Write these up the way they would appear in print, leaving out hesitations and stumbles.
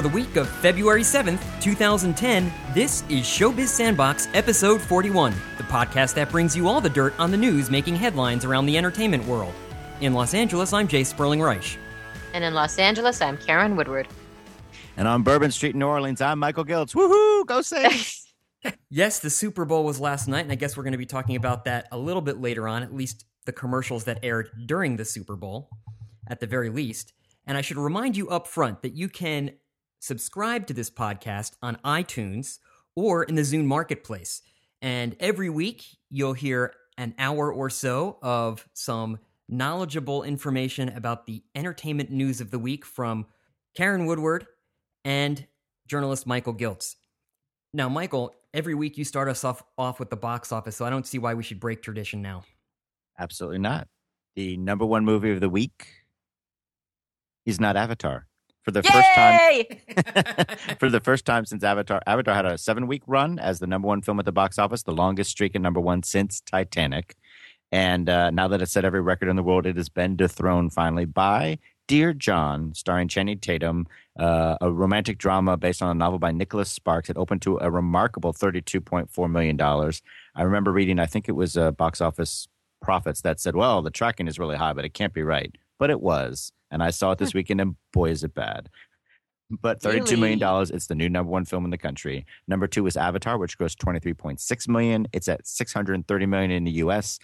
the week of February 7th, 2010, this is Showbiz Sandbox Episode 41, the podcast that brings you all the dirt on the news making headlines around the entertainment world. In Los Angeles, I'm Jay Sperling-Reich. And in Los Angeles, I'm Karen Woodward. And on Bourbon Street in New Orleans, I'm Michael Giltz. Woohoo! Go Saints! Yes, the Super Bowl was last night, and I guess we're going to be talking about that a little bit later on, at least the commercials that aired during the Super Bowl, at the very least. And I should remind you up front that you can subscribe to this podcast on iTunes or in the Zune Marketplace. And every week, you'll hear an hour or so of some knowledgeable information about the entertainment news of the week from Karen Woodward and journalist Michael Giltz. Now, Michael, every week you start us off with the box office, so I don't see why we should break tradition now. Absolutely not. The number one movie of the week is not Avatar. For the first time since Avatar had a 7-week run as the number one film at the box office, the longest streak at number one since Titanic. And now that it's set every record in the world, it has been dethroned finally by Dear John, starring Channing Tatum, a romantic drama based on a novel by Nicholas Sparks. It opened to a remarkable $32.4 million. I remember reading, I think it was Box Office Profits that said, well, the tracking is really high, but it can't be right. But it was. And I saw it this weekend, and boy, is it bad. But $32 million, it's the new number one film in the country. Number two is Avatar, which grossed $23.6 million. It's at $630 million in the U.S.,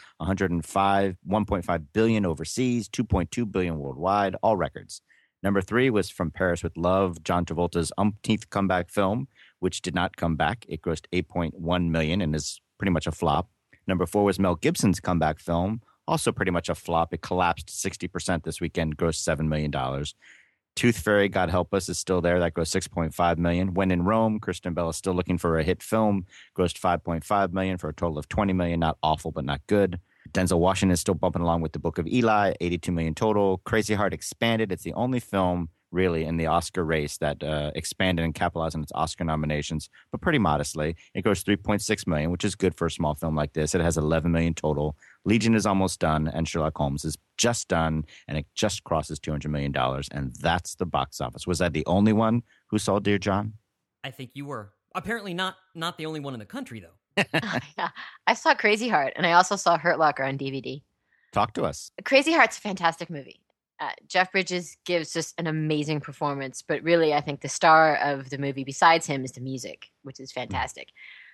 $1.5 billion overseas, $2.2 billion worldwide, all records. Number three was From Paris with Love, John Travolta's umpteenth comeback film, which did not come back. It grossed $8.1 million and is pretty much a flop. Number four was Mel Gibson's comeback film, also pretty much a flop. It collapsed 60% this weekend, grossed $7 million. Tooth Fairy, God Help Us, is still there. That grossed $6.5 million. When in Rome, Kristen Bell is still looking for a hit film. Grossed $5.5 million for a total of $20 million. Not awful, but not good. Denzel Washington is still bumping along with The Book of Eli, $82 million total. Crazy Heart expanded. It's the only film, really, in the Oscar race that expanded and capitalized on its Oscar nominations, but pretty modestly. It grossed $3.6 million, which is good for a small film like this. It has $11 million total. Legion is almost done, and Sherlock Holmes is just done, and it just crosses $200 million, and that's the box office. Was that the only one who saw Dear John? I think you were. Apparently not the only one in the country, though. Yeah. I saw Crazy Heart, and I also saw Hurt Locker on DVD. Talk to us. Crazy Heart's a fantastic movie. Jeff Bridges gives just an amazing performance, but really I think the star of the movie besides him is the music, which is fantastic.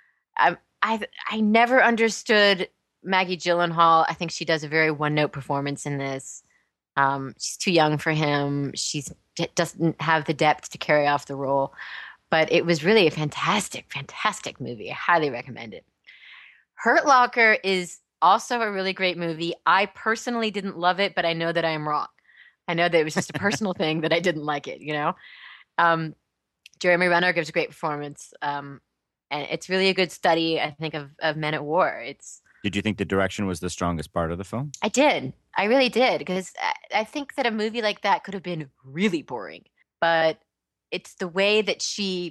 I never understood Maggie Gyllenhaal. I think she does a very one-note performance in this. She's too young for him. She doesn't have the depth to carry off the role. But it was really a fantastic, fantastic movie. I highly recommend it. Hurt Locker is also a really great movie. I personally didn't love it, but I know that I am wrong. I know that it was just a personal thing that I didn't like it, you know? Jeremy Renner gives a great performance. And it's really a good study, I think, of men at war. Did you think the direction was the strongest part of the film? I did. I really did. Because I think that a movie like that could have been really boring. But it's the way that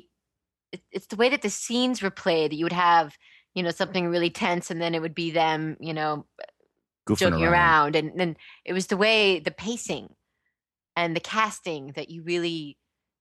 it's the way that the scenes were played, that you would have, you know, something really tense and then it would be them, you know, Goofing joking around. And then it was the way, the pacing and the casting that it really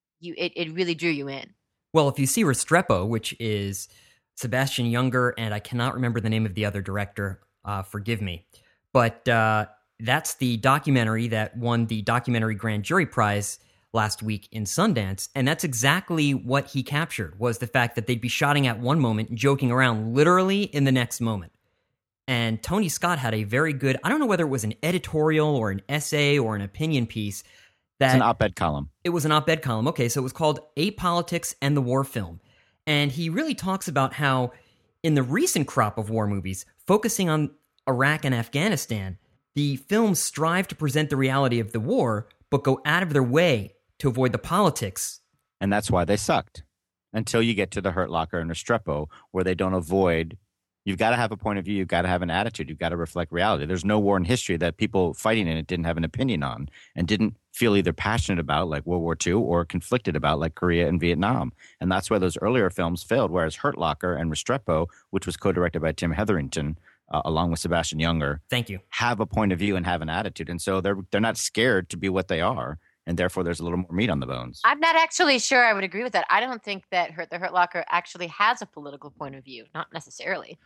drew you in. Well, if you see Restrepo, which is Sebastian Junger, and I cannot remember the name of the other director, forgive me, but that's the documentary that won the Documentary Grand Jury Prize last week in Sundance, and that's exactly what he captured, was the fact that they'd be shooting at one moment and joking around literally in the next moment. And Tony Scott had a very good, I don't know whether it was an editorial or an essay or an opinion piece. It's an op-ed column. It was an op-ed column. Okay, so it was called Apolitics and the War Film. And he really talks about how in the recent crop of war movies, focusing on Iraq and Afghanistan, the films strive to present the reality of the war, but go out of their way to avoid the politics. And that's why they sucked. Until you get to the Hurt Locker and Restrepo, where they don't avoid. You've got to have a point of view. You've got to have an attitude. You've got to reflect reality. There's no war in history that people fighting in it didn't have an opinion on and didn't feel either passionate about, like World War II, or conflicted about, like Korea and Vietnam. And that's why those earlier films failed, whereas Hurt Locker and Restrepo, which was co-directed by Tim Hetherington, along with Sebastian Junger, thank you, have a point of view and have an attitude. And so they're not scared to be what they are. and therefore there's a little more meat on the bones. I'm not actually sure I would agree with that. I don't think that the Hurt Locker actually has a political point of view. Not necessarily.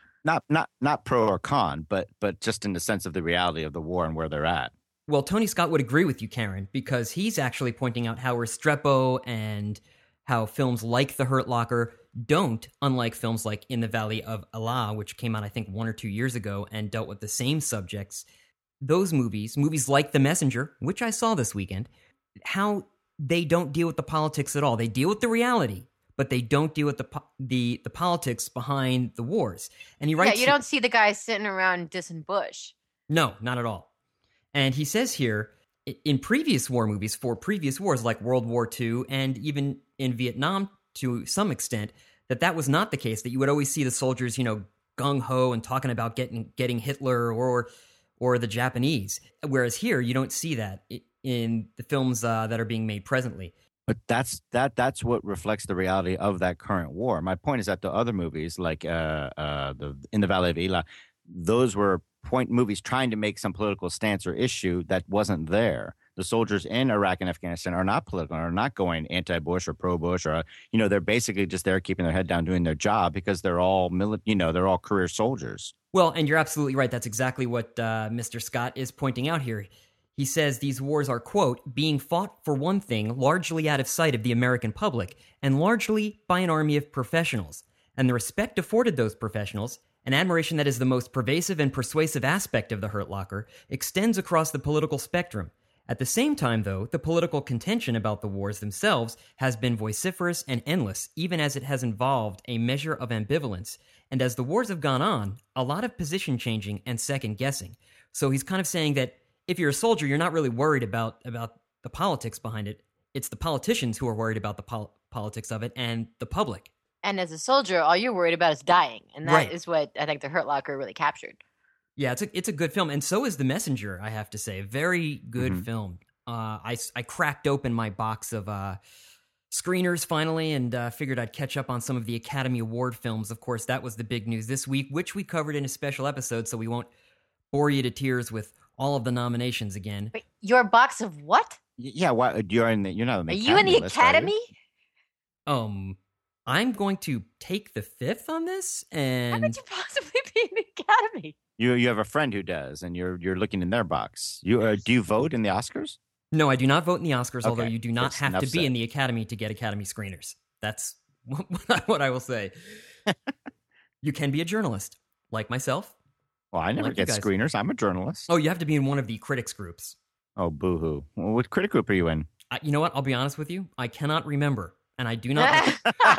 Not pro or con, but just in the sense of the reality of the war and where they're at. Well, Tony Scott would agree with you, Karen, because he's actually pointing out how Restrepo and how films like The Hurt Locker don't, unlike films like In the Valley of Allah, which came out, I think, 1 or 2 years ago and dealt with the same subjects. Those movies like The Messenger, which I saw this weekend, how they don't deal with the politics at all. They deal with the reality, but they don't deal with the politics behind the wars. And he writes, you don't see the guys sitting around dissing Bush. No, not at all. And he says here, in previous war movies, for previous wars like World War II and even in Vietnam to some extent, that was not the case, that you would always see the soldiers, gung-ho and talking about getting Hitler or the Japanese. Whereas here, you don't see that in the films that are being made presently. But that's what reflects the reality of that current war. My point is that the other movies, like In the Valley of Elah, those were movies trying to make some political stance or issue that wasn't there. The soldiers in Iraq and Afghanistan are not political, are not going anti-Bush or pro-Bush, or they're basically just there keeping their head down, doing their job because they're all they're all career soldiers. Well, and you're absolutely right. That's exactly what Mr. Scott is pointing out here. He says these wars are, quote, being fought for one thing, largely out of sight of the American public, and largely by an army of professionals. And the respect afforded those professionals, an admiration that is the most pervasive and persuasive aspect of The Hurt Locker, extends across the political spectrum. At the same time, though, the political contention about the wars themselves has been vociferous and endless, even as it has involved a measure of ambivalence. And as the wars have gone on, a lot of position changing and second guessing. So he's kind of saying that if you're a soldier, you're not really worried about the politics behind it. It's the politicians who are worried about the politics of it and the public. And as a soldier, all you're worried about is dying. And that is what I think The Hurt Locker really captured. Yeah, it's a good film. And so is The Messenger, I have to say. Very good film. I cracked open my box of screeners finally and figured I'd catch up on some of the Academy Award films. Of course, that was the big news this week, which we covered in a special episode, so we won't bore you to tears with all of the nominations again. Wait, your box of what? Yeah, why you're not in the Are you in the Academy? I'm going to take the fifth on this, and how could you possibly be in the Academy? You have a friend who does, and you're looking in their box. Do you vote in the Oscars? No, I do not vote in the Oscars, Okay. although you do not have to be in the Academy to get Academy screeners. That's what I will say. You can be a journalist, like myself. Well, I never Like you get guys. screeners. I'm a journalist. Oh, you have to be in one of the critics groups. Oh, boo-hoo. Well, what critic group are you in? You know what? I'll be honest with you. I cannot remember, and I do not.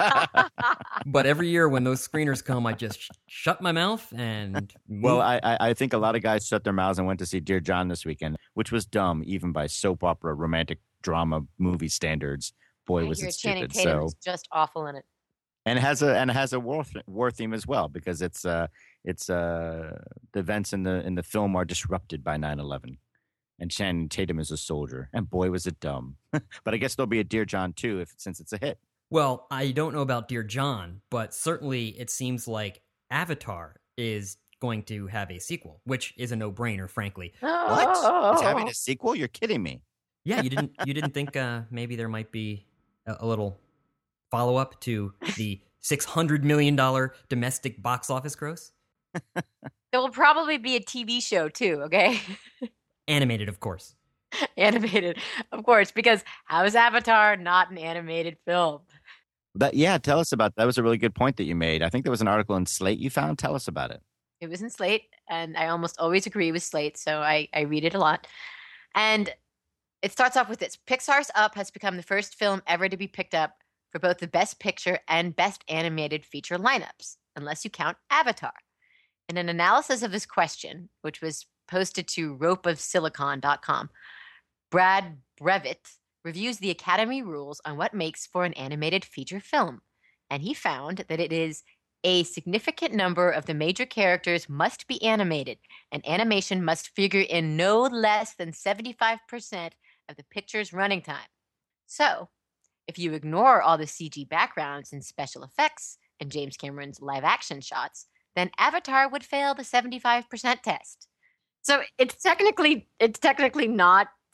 But every year when those screeners come, I just shut my mouth and move. Well, I think a lot of guys shut their mouths and went to see Dear John this weekend, which was dumb, even by soap opera, romantic drama movie standards. Boy, was it Channing stupid. Tatum So, is just awful in it. and it has a war theme as well, because the events in the film are disrupted by 9/11, and Channing Tatum is a soldier, and boy, was it dumb. But I guess there'll be a Dear John 2 since it's a hit. Well, I don't know about Dear John, but certainly it seems like Avatar is going to have a sequel, which is a no-brainer, frankly. What? Oh. It's having a sequel? You're kidding me. Yeah, you didn't think maybe there might be a little follow-up to the $600 million domestic box office gross? There will probably be a TV show too, okay? Animated, of course. Animated, of course, because how is Avatar not an animated film? Tell us about that. Was a really good point that you made. I think there was an article in Slate you found. Tell us about it. It was in Slate, and I almost always agree with Slate, so I read it a lot. And it starts off with this. Pixar's Up has become the first film ever to be picked up for both the Best Picture and Best Animated Feature lineups, unless you count Avatar. In an analysis of this question, which was posted to ropeofsilicon.com, Brad Brevitt reviews the Academy rules on what makes for an animated feature film, and he found that it is a significant number of the major characters must be animated, and animation must figure in no less than 75% of the picture's running time. So, if you ignore all the CG backgrounds and special effects and James Cameron's live-action shots, then Avatar would fail the 75% test. So it's technically not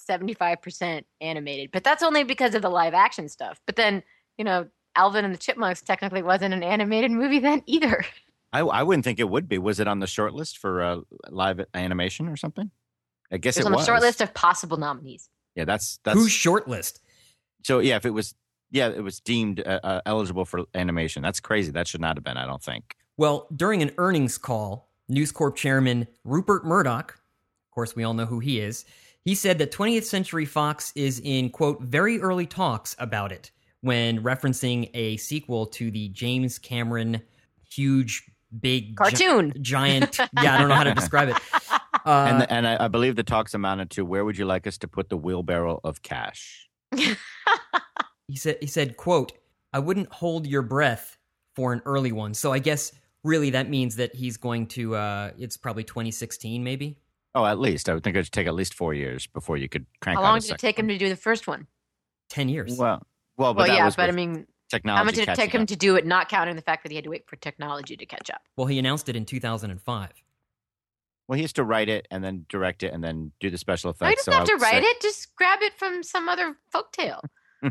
75% animated. But that's only because of the live action stuff. But then, Alvin and the Chipmunks technically wasn't an animated movie then either. I wouldn't think it would be. Was it on the short list for live animation or something? I guess it was. On the short list of possible nominees. Yeah, that's whose short list? So yeah, if it was, it was deemed eligible for animation. That's crazy. That should not have been, I don't think. Well, during an earnings call, News Corp chairman Rupert Murdoch, of course we all know who he is, he said that 20th Century Fox is in, quote, very early talks about it when referencing a sequel to the James Cameron huge, big cartoon. Giant. Yeah, I don't know how to describe it. And I believe the talks amounted to, where would you like us to put the wheelbarrow of cash? He said, quote, I wouldn't hold your breath for an early one. So I guess really that means that he's going to, it's probably 2016 maybe. Oh, at least. I would think it would take at least 4 years before you could crank out a second. How long did it take him to do the first one? 10 years. Well, I mean, technology. how much did it take him to do it, not counting the fact that he had to wait for technology to catch up? Well, he announced it in 2005. Well, he has to write it and then direct it and then do the special effects. No, he doesn't have to write it. Just grab it from some other folktale.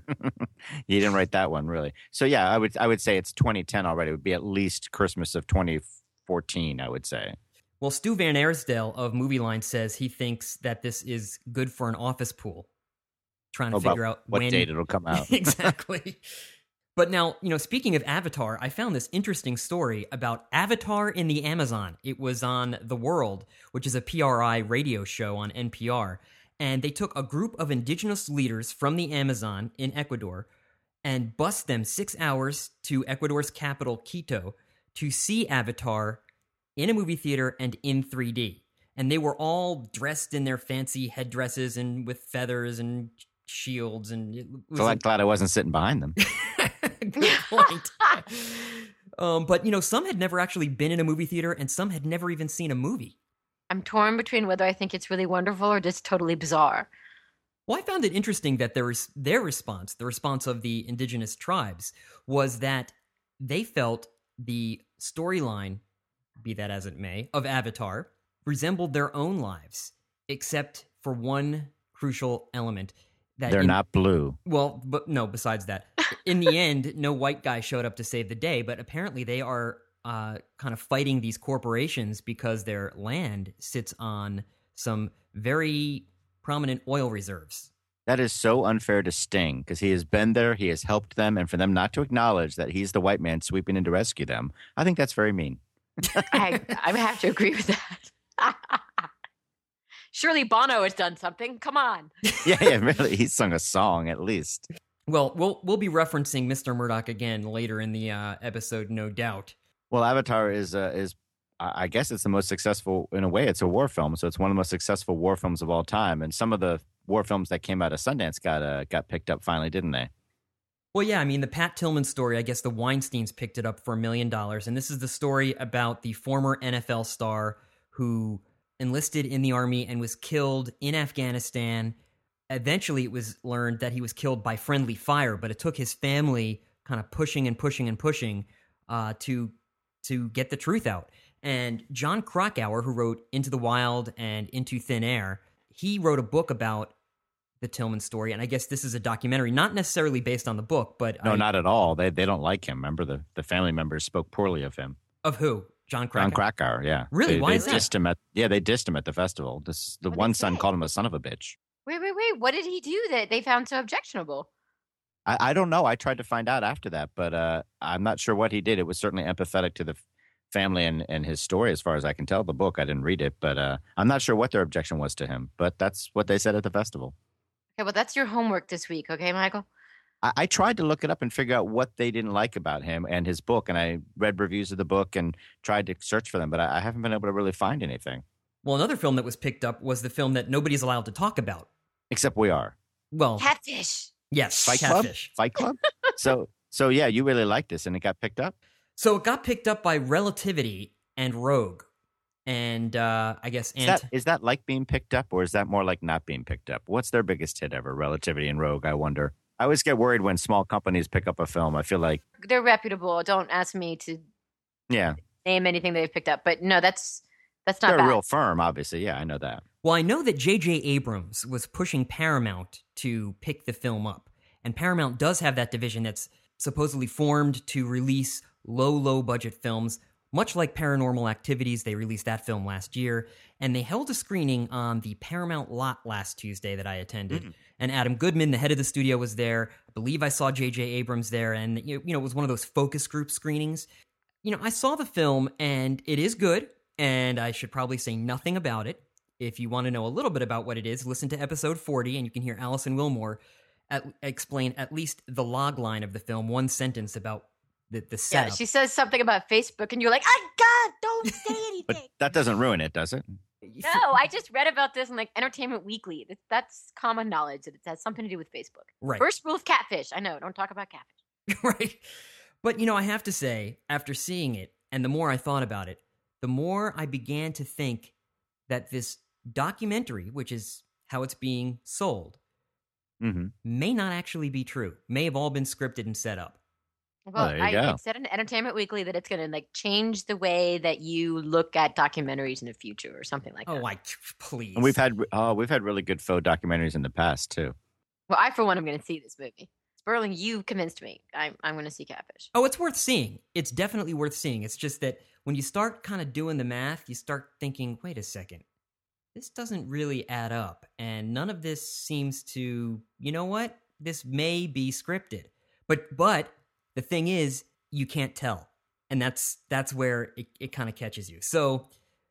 He didn't write that one, really. So yeah, I would say it's 2010 already. It would be at least Christmas of 2014, I would say. Well, Stu Van Arsdale of Movie Line says he thinks that this is good for an office pool. Trying to figure out what when date it'll come out. Exactly. But now, speaking of Avatar, I found this interesting story about Avatar in the Amazon. It was on The World, which is a PRI radio show on NPR. And they took a group of indigenous leaders from the Amazon in Ecuador and bused them 6 hours to Ecuador's capital, Quito, to see Avatar in a movie theater and in 3D. And they were all dressed in their fancy headdresses and with feathers and shields. And it was I'm glad I wasn't sitting behind them. Good point. But, some had never actually been in a movie theater and some had never even seen a movie. I'm torn between whether I think it's really wonderful or just totally bizarre. Well, I found it interesting that their response, the response of the indigenous tribes, was that they felt the storyline, be that as it may, of Avatar resembled their own lives, except for one crucial element. That they're not blue. Well, but no, besides that. In the end, no white guy showed up to save the day, but apparently they are kind of fighting these corporations because their land sits on some very prominent oil reserves. That is so unfair to Sting, because he has been there, he has helped them, and for them not to acknowledge that he's the white man sweeping in to rescue them, I think that's very mean. I have to agree with that. Surely Bono has done something. Come on. Yeah, really. He sung a song, at least. Well, we'll be referencing Mr. Murdoch again later in the episode, no doubt. Well, Avatar is I guess it's the most successful, in a way, it's a war film, so it's one of the most successful war films of all time. And some of the war films that came out of Sundance got picked up finally, didn't they? Well, yeah, I mean, the Pat Tillman story, I guess the Weinsteins picked it up for $1 million. And this is the story about the former NFL star who enlisted in the army and was killed in Afghanistan. Eventually, it was learned that he was killed by friendly fire, but it took his family kind of pushing and pushing and pushing to get the truth out. And John Krakauer, who wrote Into the Wild and Into Thin Air, he wrote a book about the Tillman story, and I guess this is a documentary, not necessarily based on the book, but... No, not at all. They don't like him. Remember, the family members spoke poorly of him. Of who? John Krakauer? John Krakauer, yeah. Really? Why is that? They dissed him at the festival. The one son called him a son of a bitch. Wait. What did he do that they found so objectionable? I don't know. I tried to find out after that, but I'm not sure what he did. It was certainly empathetic to the family and his story, as far as I can tell. The book, I didn't read it, but I'm not sure what their objection was to him. But that's what they said at the festival. Okay, well, that's your homework this week, okay, Michael? I tried to look it up and figure out what they didn't like about him and his book, and I read reviews of the book and tried to search for them, but I haven't been able to really find anything. Well, another film that was picked up was the film that nobody's allowed to talk about. Except we are. Well, Catfish. Yes, Catfish. Fight Club? So yeah, you really liked this, and it got picked up? So it got picked up by Relativity and Rogue. And I guess... Is that like being picked up, or is that more like not being picked up? What's their biggest hit ever, Relativity and Rogue, I wonder? I always get worried when small companies pick up a film. I feel like... They're reputable. Don't ask me to name anything they've picked up. But no, that's not They're bad. a real firm, obviously. Yeah, I know that. Well, I know that J.J. Abrams was pushing Paramount to pick the film up. And Paramount does have that division that's supposedly formed to release low budget films. Much like Paranormal Activities, they released that film last year. And they held a screening on the Paramount lot last Tuesday that I attended. And Adam Goodman, the head of the studio, was there. I believe I saw J.J. Abrams there. And, it was one of those focus group screenings. I saw the film, and it is good. And I should probably say nothing about it. If you want to know a little bit about what it is, listen to episode 40, and you can hear Alison Wilmore explain at least the log line of the film, one sentence about the setup. Yeah, she says something about Facebook, and you're like, "Oh God, don't say anything." But that doesn't ruin it, does it? No, I just read about this in like Entertainment Weekly. That's common knowledge that it has something to do with Facebook. Right. First rule of Catfish. I know. Don't talk about catfish. Right. But, I have to say, after seeing it, and the more I thought about it, the more I began to think that this documentary, which is how it's being sold, may not actually be true. May have all been scripted and set up. Well, there you go. It said in Entertainment Weekly that it's going to change the way that you look at documentaries in the future, or something like that. Please. And we've had really good faux documentaries in the past too. Well, I for one am going to see this movie. Sperling, you convinced me. I'm going to see Catfish. Oh, it's worth seeing. It's definitely worth seeing. It's just that when you start kind of doing the math, you start thinking, wait a second, this doesn't really add up. And none of this seems to, this may be scripted. But the thing is, you can't tell. And that's where it kind of catches you. So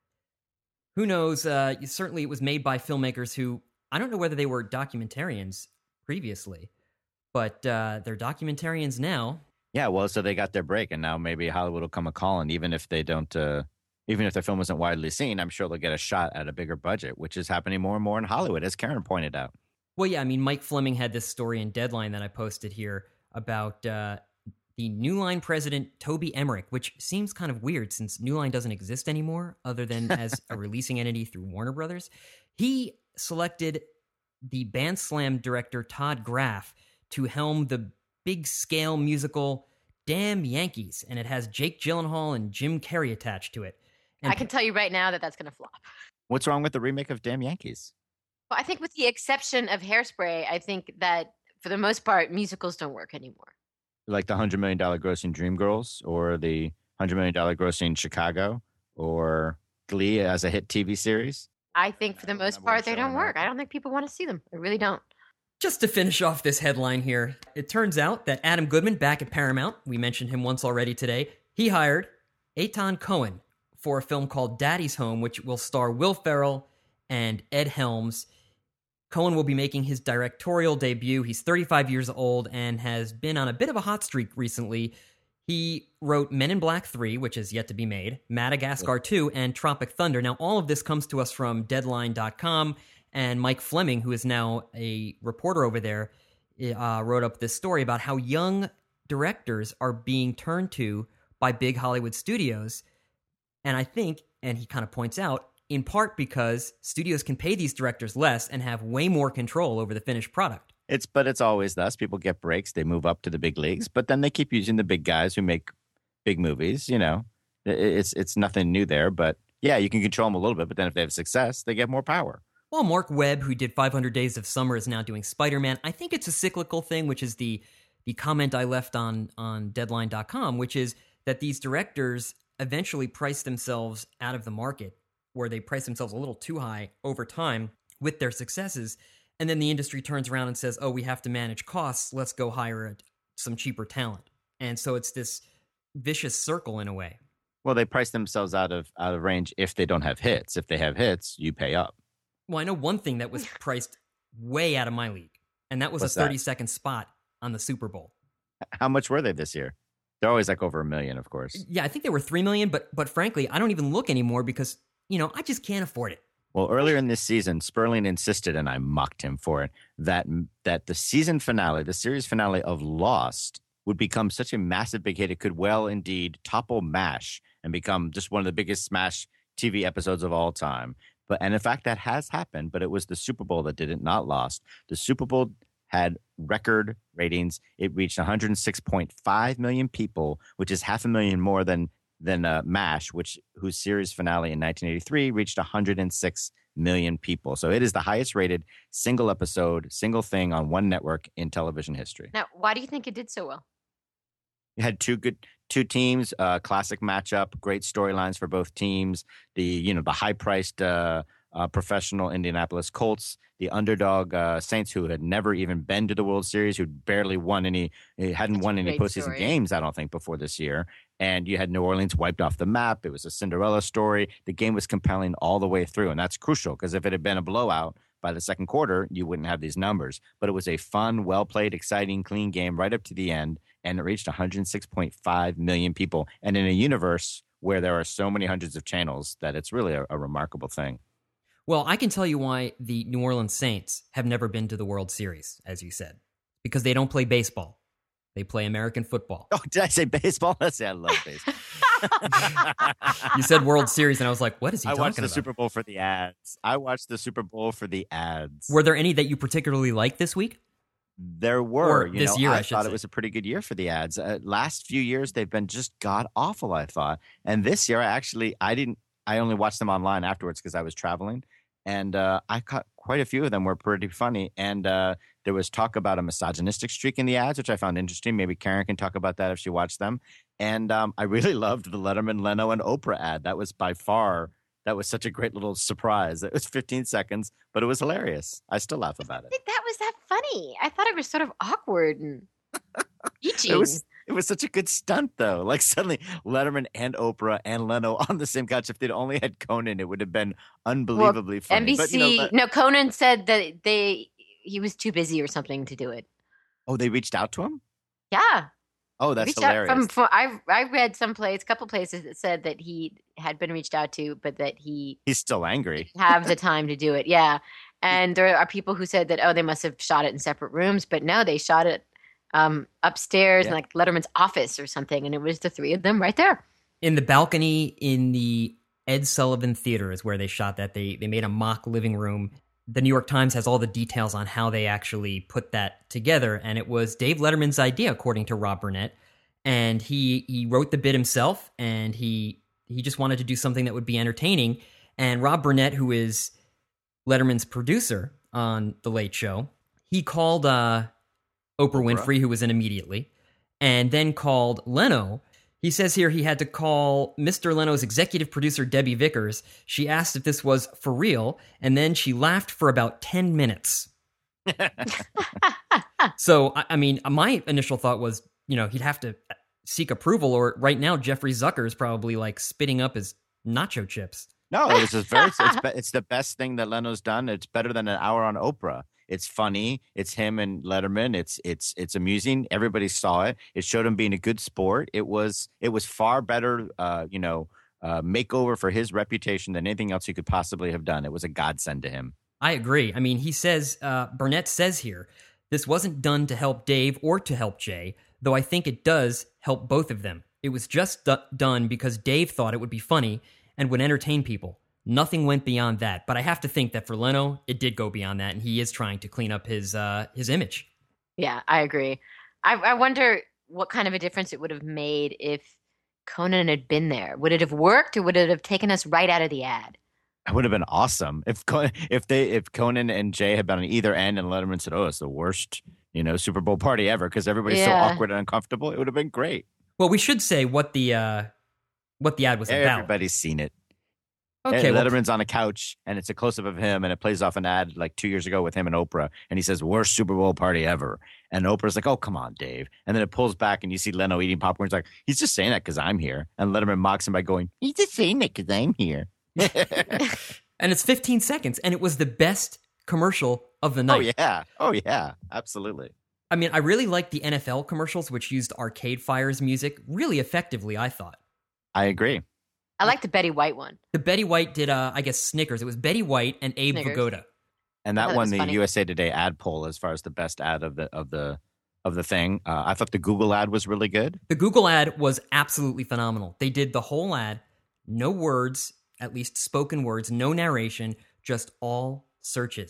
who knows? Certainly it was made by filmmakers who, I don't know whether they were documentarians previously, but they're documentarians now. Yeah, well, so they got their break, and now maybe Hollywood will come a-calling, even if they don't, even if their film isn't widely seen, I'm sure they'll get a shot at a bigger budget, which is happening more and more in Hollywood, as Karen pointed out. Well, yeah, I mean, Mike Fleming had this story in Deadline that I posted here about the New Line president, Toby Emmerich, which seems kind of weird since New Line doesn't exist anymore, other than as a releasing entity through Warner Brothers. He selected the Band Slam director Todd Graff to helm the big-scale musical Damn Yankees, and it has Jake Gyllenhaal and Jim Carrey attached to it. And I can tell you right now that that's going to flop. What's wrong with the remake of Damn Yankees? Well, I think with the exception of Hairspray, I think that for the most part, musicals don't work anymore. Like the $100 million grossing Dreamgirls, or the $100 million grossing Chicago, or Glee as a hit TV series? I think for the most part, they don't work. I don't think people want to see them. I really don't. Just to finish off this headline here, it turns out that Adam Goodman, back at Paramount, we mentioned him once already today, he hired Eitan Cohen for a film called Daddy's Home, which will star Will Ferrell and Ed Helms. Cohen will be making his directorial debut. He's 35 years old and has been on a bit of a hot streak recently. He wrote Men in Black 3, which is yet to be made, Madagascar 2, and Tropic Thunder. Now, all of this comes to us from Deadline.com, and Mike Fleming, who is now a reporter over there, wrote up this story about how young directors are being turned to by big Hollywood studios. And I think, and he kind of points out, in part because studios can pay these directors less and have way more control over the finished product. But it's always thus. People get breaks, they move up to the big leagues, but then they keep using the big guys who make big movies. It's nothing new there. But yeah, you can control them a little bit. But then if they have success, they get more power. Well, Mark Webb, who did 500 Days of Summer, is now doing Spider-Man. I think it's a cyclical thing, which is the comment I left on Deadline.com, which is that these directors eventually price themselves out of the market, where they price themselves a little too high over time with their successes. And then the industry turns around and says, oh, we have to manage costs. Let's go hire some cheaper talent. And so it's this vicious circle in a way. Well, they price themselves out of range if they don't have hits. If they have hits, you pay up. Well, I know one thing that was priced way out of my league, and that was What's a 30-second spot on the Super Bowl. How much were they this year? They're always like over $1 million, of course. Yeah, I think they were $3 million, but frankly, I don't even look anymore because, I just can't afford it. Well, earlier in this season, Sperling insisted, and I mocked him for it, that the season finale, the series finale of Lost, would become such a massive big hit, it could well indeed topple MASH and become just one of the biggest Smash TV episodes of all time. And in fact, that has happened, but it was the Super Bowl that did it, not Lost. The Super Bowl had record ratings. It reached 106.5 million people, which is 500,000 more than MASH, whose series finale in 1983 reached 106 million people. So it is the highest rated single episode, single thing on one network in television history. Now, why do you think it did so well? You had two teams, classic matchup, great storylines for both teams. The high priced professional Indianapolis Colts, the underdog Saints, who had never even been to the World Series, who'd barely hadn't won any postseason games, I don't think, before this year. And you had New Orleans wiped off the map. It was a Cinderella story. The game was compelling all the way through, and that's crucial because if it had been a blowout by the second quarter, you wouldn't have these numbers. But it was a fun, well-played, exciting, clean game right up to the end, and it reached 106.5 million people. And in a universe where there are so many hundreds of channels, that it's really a remarkable thing. Well, I can tell you why the New Orleans Saints have never been to the World Series, as you said. Because they don't play baseball. They play American football. Oh, did I say baseball? I love baseball. You said World Series, and I was like, what is he talking about? I watched the Super Bowl for the ads. Were there any that you particularly liked this week? There were. Or this year, I thought it was a pretty good year for the ads. Last few years, they've been just god-awful, I thought. And this year, I only watched them online afterwards because I was traveling. And I caught quite a few of them were pretty funny. And there was talk about a misogynistic streak in the ads, which I found interesting. Maybe Karen can talk about that if she watched them. And I really loved the Letterman, Leno, and Oprah ad. That was such a great little surprise. It was 15 seconds, but it was hilarious. I still laugh about it. I think that was that funny. I thought it was sort of awkward and peachy. It was such a good stunt, though. Like suddenly Letterman and Oprah and Leno on the same couch. If they'd only had Conan, it would have been unbelievably funny. NBC, but, Conan said that he was too busy or something to do it. Oh, they reached out to him? Yeah. Oh, that's hilarious. I read a couple places that said that he had been reached out to, but that he's still angry. Didn't have the time to do it. Yeah. And there are people who said that, they must have shot it in separate rooms, but no, they shot it upstairs in like Letterman's office or something, and it was the three of them right there in the balcony in the Ed Sullivan Theater is where they shot that. They made a mock living room. The New York Times has all the details on how they actually put that together, and it was Dave Letterman's idea, according to Rob Burnett, and he wrote the bit himself, and he just wanted to do something that would be entertaining. And Rob Burnett, who is Letterman's producer on The Late Show, he called Oprah Winfrey, who was in immediately, and then called Leno. He says here he had to call Mr. Leno's executive producer, Debbie Vickers. She asked if this was for real, and then she laughed for about 10 minutes. So, I mean, my initial thought was, he'd have to seek approval, or right now Jeffrey Zucker is probably like spitting up his nacho chips. No, it's the best thing that Leno's done. It's better than an hour on Oprah. It's funny. It's him and Letterman. It's amusing. Everybody saw it. It showed him being a good sport. It was far better, makeover for his reputation than anything else he could possibly have done. It was a godsend to him. I agree. I mean, he says, Burnett says here, this wasn't done to help Dave or to help Jay, though I think it does help both of them. It was just done because Dave thought it would be funny and would entertain people. Nothing went beyond that, but I have to think that for Leno, it did go beyond that, and he is trying to clean up his image. Yeah, I agree. I wonder what kind of a difference it would have made if Conan had been there. Would it have worked, or would it have taken us right out of the ad? It would have been awesome if Conan and Jay had been on either end, and Letterman said, "Oh, it's the worst, Super Bowl party ever," because everybody's so awkward and uncomfortable. It would have been great. Well, we should say what the ad was about. Everybody's seen it. Okay, Letterman's on a couch, and it's a close-up of him, and it plays off an ad like 2 years ago with him and Oprah, and he says, "Worst Super Bowl party ever." And Oprah's like, "Oh, come on, Dave." And then it pulls back, and you see Leno eating popcorn. He's like, "He's just saying that because I'm here." And Letterman mocks him by going, "He's just saying that because I'm here." And it's 15 seconds, and it was the best commercial of the night. Oh, yeah. Absolutely. I mean, I really liked the NFL commercials, which used Arcade Fire's music really effectively, I thought. I agree. I like the Betty White one. The Betty White did, I guess, Snickers. It was Betty White and Abe Vigoda. And that won the funny USA Today ad poll as far as the best ad of the thing. I thought the Google ad was really good. The Google ad was absolutely phenomenal. They did the whole ad, no words, at least spoken words, no narration, just all searches.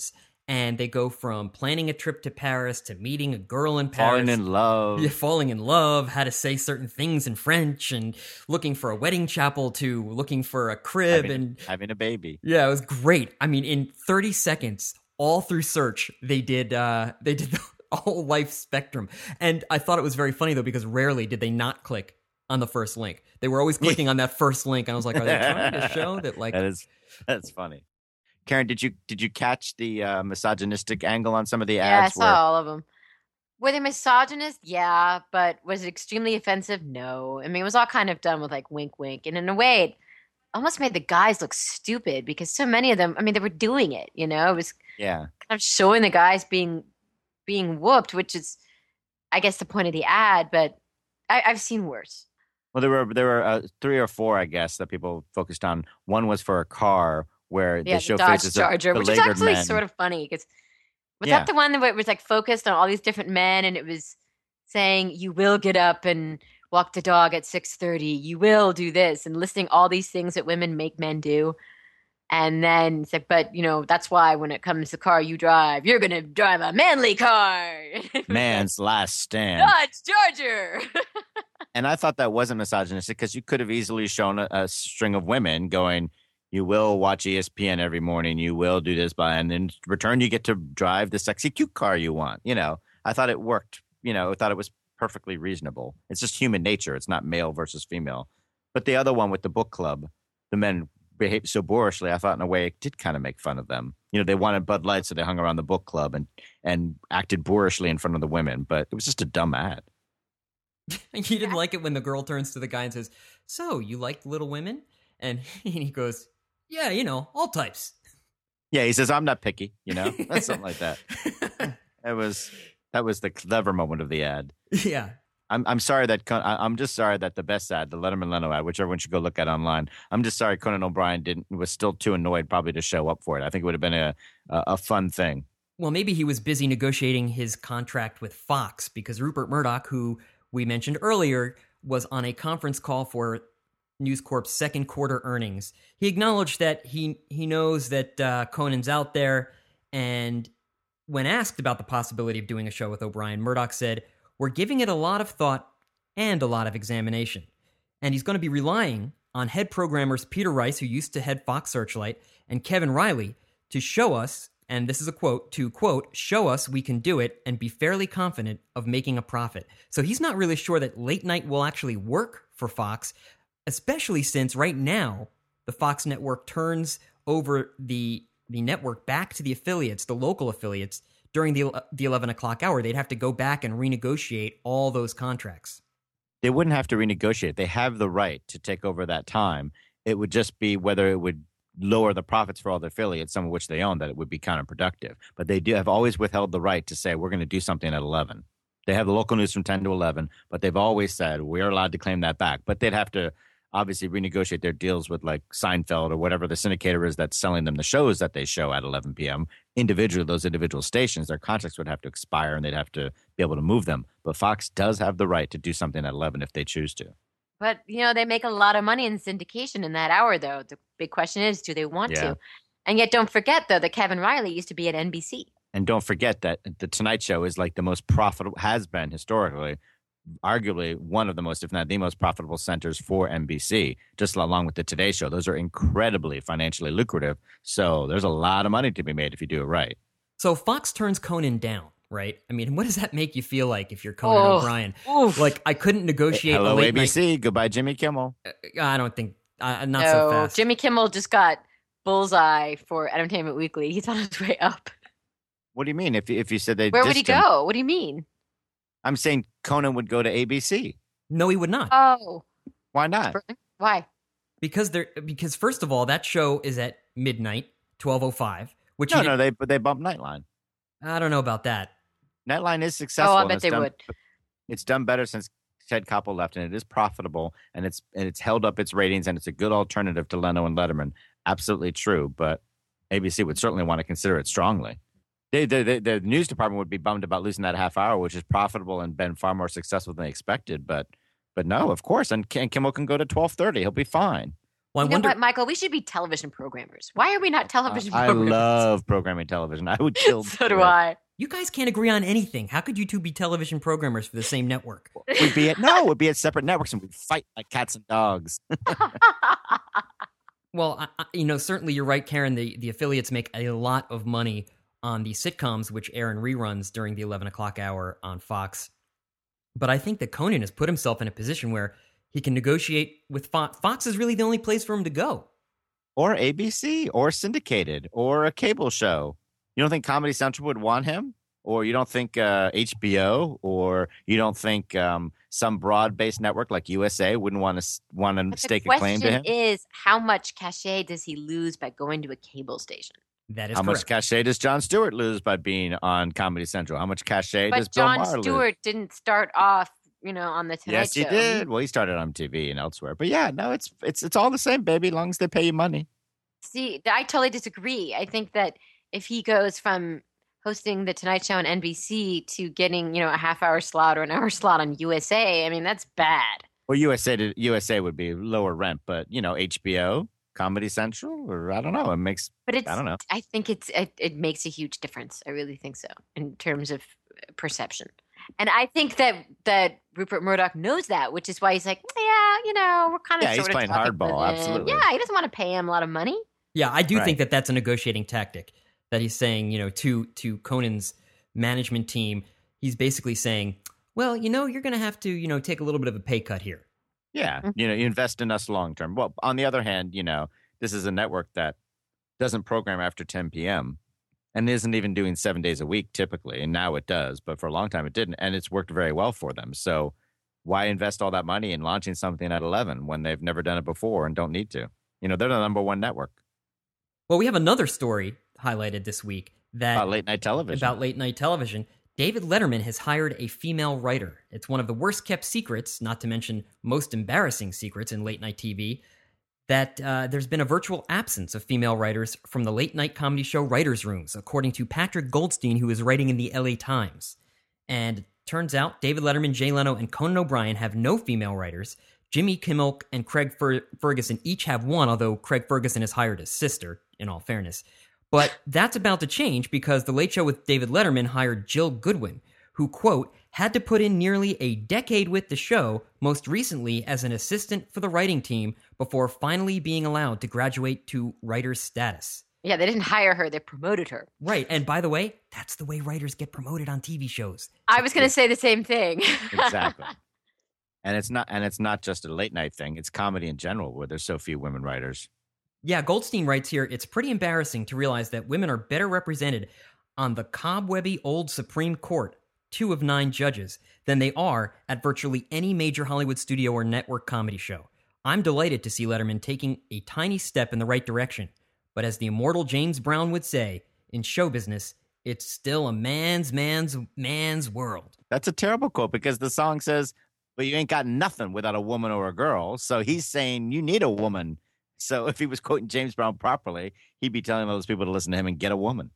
and they go from planning a trip to Paris to meeting a girl in Paris. Falling in love. Yeah, falling in love, how to say certain things in French, and looking for a wedding chapel to looking for a crib and having a baby. Yeah, it was great. I mean, in 30 seconds, all through search, they did the whole life spectrum. And I thought it was very funny though, because rarely did they not click on the first link. They were always clicking on that first link, and I was like, are they trying to show that like that's funny. Karen, did you catch the misogynistic angle on some of the Yeah, ads? I saw all of them. Were they misogynist? Yeah, but was it extremely offensive? No. I mean, it was all kind of done with like wink, wink, and in a way, it almost made the guys look stupid because so many of them. I mean, they were doing it. You know, it was kind of showing the guys being whooped, which is, I guess, the point of the ad. But I've seen worse. Well, there were 3 or 4, I guess, that people focused on. One was for a car where they show the Dodge faces Charger, of which is actually sort of funny because was that the one that was like focused on all these different men, and it was saying you will get up and walk the dog at 6:30, you will do this, and listing all these things that women make men do, and then it's like, but you know that's why when it comes to the car you drive, you're gonna drive a manly car, man's last stand, Dodge Charger. And I thought that wasn't misogynistic because you could have easily shown a string of women going, you will watch ESPN every morning. You will do this and in return, you get to drive the sexy, cute car you want. You know, I thought it worked. You know, I thought it was perfectly reasonable. It's just human nature. It's not male versus female. But the other one with the book club, the men behaved so boorishly. I thought in a way it did kind of make fun of them. You know, they wanted Bud Light, so they hung around the book club and acted boorishly in front of the women. But it was just a dumb ad. You didn't like it when the girl turns to the guy and says, "So, you like Little Women?" And he goes, "Yeah, you know, all types." Yeah, he says, "I'm not picky," you know, something like that. That was the clever moment of the ad. Yeah, I'm sorry that I'm just sorry that the best ad, the Letterman Leno ad, which everyone should go look at online. I'm just sorry Conan O'Brien was still too annoyed probably to show up for it. I think it would have been a fun thing. Well, maybe he was busy negotiating his contract with Fox because Rupert Murdoch, who we mentioned earlier, was on a conference call for News Corp's second quarter earnings. He acknowledged that he knows that Conan's out there, and when asked about the possibility of doing a show with O'Brien, Murdoch said, "We're giving it a lot of thought and a lot of examination." And he's going to be relying on head programmers Peter Rice, who used to head Fox Searchlight, and Kevin Riley to show us, and this is a quote, to quote, "show us we can do it and be fairly confident of making a profit." So he's not really sure that late night will actually work for Fox, especially since right now the Fox network turns over the network back to the affiliates, the local affiliates, during the 11 o'clock hour. They'd have to go back and renegotiate all those contracts. They wouldn't have to renegotiate. They have the right to take over that time. It would just be whether it would lower the profits for all the affiliates, some of which they own, that it would be counterproductive. But they have always withheld the right to say, we're going to do something at 11. They have the local news from 10 to 11, but they've always said, we're allowed to claim that back. But they'd have to obviously renegotiate their deals with like Seinfeld or whatever the syndicator is that's selling them the shows that they show at 11 p.m. Individually, those individual stations, their contracts would have to expire and they'd have to be able to move them. But Fox does have the right to do something at 11 if they choose to. But, you know, they make a lot of money in syndication in that hour, though. The big question is, do they want to? And yet don't forget, though, that Kevin Riley used to be at NBC. And don't forget that The Tonight Show is like the most profitable, has been historically, arguably one of the most, if not the most profitable centers for NBC, just along with the Today Show. Those are incredibly financially lucrative. So there's a lot of money to be made if you do it right. So Fox turns Conan down, right? I mean, what does that make you feel like if you're Conan O'Brien? Oof. Like, I couldn't negotiate Hello, a late ABC. night. Goodbye, Jimmy Kimmel. I don't think, not so fast. Jimmy Kimmel just got bullseye for Entertainment Weekly. He's on his way up. What do you mean? If you said they Where would he dissed him? go? What do you mean? I'm saying Conan would go to ABC. No, he would not. Oh. Why not? Why? Because first of all, that show is at midnight, 12:05. Which No, they bump Nightline. I don't know about that. Nightline is successful. Oh, I bet they would. It's done better since Ted Koppel left, and it is profitable, and it's held up its ratings, and it's a good alternative to Leno and Letterman. Absolutely true, but ABC would certainly want to consider it strongly. The news department would be bummed about losing that half hour, which is profitable and been far more successful than they expected. But no, of course, and Kimmel can go to 12:30. He'll be fine. Well, I You know wonder. what, Michael? We should be television programmers. Why are we not television I programmers? love programming television. I would kill. So do I. You guys can't agree on anything. How could you two be television programmers for the same network? We'd be at separate networks and we'd fight like cats and dogs. Well, certainly you're right, Karen. The affiliates make a lot of money on the sitcoms, which air in reruns during the 11 o'clock hour on Fox. But I think that Conan has put himself in a position where he can negotiate with Fox. Fox is really the only place for him to go. Or ABC, or syndicated, or a cable show. You don't think Comedy Central would want him? Or you don't think HBO, or you don't think some broad-based network like USA wouldn't want to stake a claim to him? The question is, how much cachet does he lose by going to a cable station? That is How correct. much cachet does Jon Stewart lose by being on Comedy Central? How much cachet does But Bill Jon Maher lose? Stewart didn't start off, on the Tonight Yes, Show. he did. Well, he started on TV and elsewhere. But yeah, no, it's all the same, baby, as long as they pay you money. See, I totally disagree. I think that if he goes from hosting the Tonight Show on NBC to getting, a half-hour slot or an hour slot on USA, I mean, that's bad. Well, USA would be lower rent, but HBO, Comedy Central, or I don't know. It makes. But I don't know. I think it makes a huge difference. I really think so in terms of perception. And I think that Rupert Murdoch knows that, which is why he's like, we're kind of he's playing hardball, absolutely. Yeah, he doesn't want to pay him a lot of money. Yeah, I do Right. think that that's a negotiating tactic that he's saying, to Conan's management team. He's basically saying, well, you're going to have to, take a little bit of a pay cut here. Yeah, Mhm. you invest in us long term. Well, on the other hand, this is a network that doesn't program after 10 p.m. and isn't even doing 7 days a week typically. And now it does, but for a long time it didn't. And it's worked very well for them. So why invest all that money in launching something at 11 when they've never done it before and don't need to? They're the number one network. Well, we have another story highlighted this week About late night television. David Letterman has hired a female writer. It's one of the worst kept secrets, not to mention most embarrassing secrets in late night TV, that there's been a virtual absence of female writers from the late night comedy show writers' rooms, according to Patrick Goldstein, who is writing in the LA Times. And turns out David Letterman, Jay Leno, and Conan O'Brien have no female writers. Jimmy Kimmel and Craig Ferguson each have one, although Craig Ferguson has hired his sister, in all fairness. But that's about to change because The Late Show with David Letterman hired Jill Goodwin, who, quote, had to put in nearly a decade with the show, most recently as an assistant for the writing team, before finally being allowed to graduate to writer's status. Yeah, they didn't hire her; they promoted her. Right, and by the way, that's the way writers get promoted on TV shows. I was going to say the same thing. Exactly. And it's not just a late night thing. It's comedy in general where there's so few women writers. Yeah, Goldstein writes here, it's pretty embarrassing to realize that women are better represented on the cobwebby old Supreme Court, 2 of 9 judges, than they are at virtually any major Hollywood studio or network comedy show. I'm delighted to see Letterman taking a tiny step in the right direction. But as the immortal James Brown would say, in show business, it's still a man's world. That's a terrible quote because the song says, but you ain't got nothing without a woman or a girl. So he's saying you need a woman. So if he was quoting James Brown properly, he'd be telling all those people to listen to him and get a woman.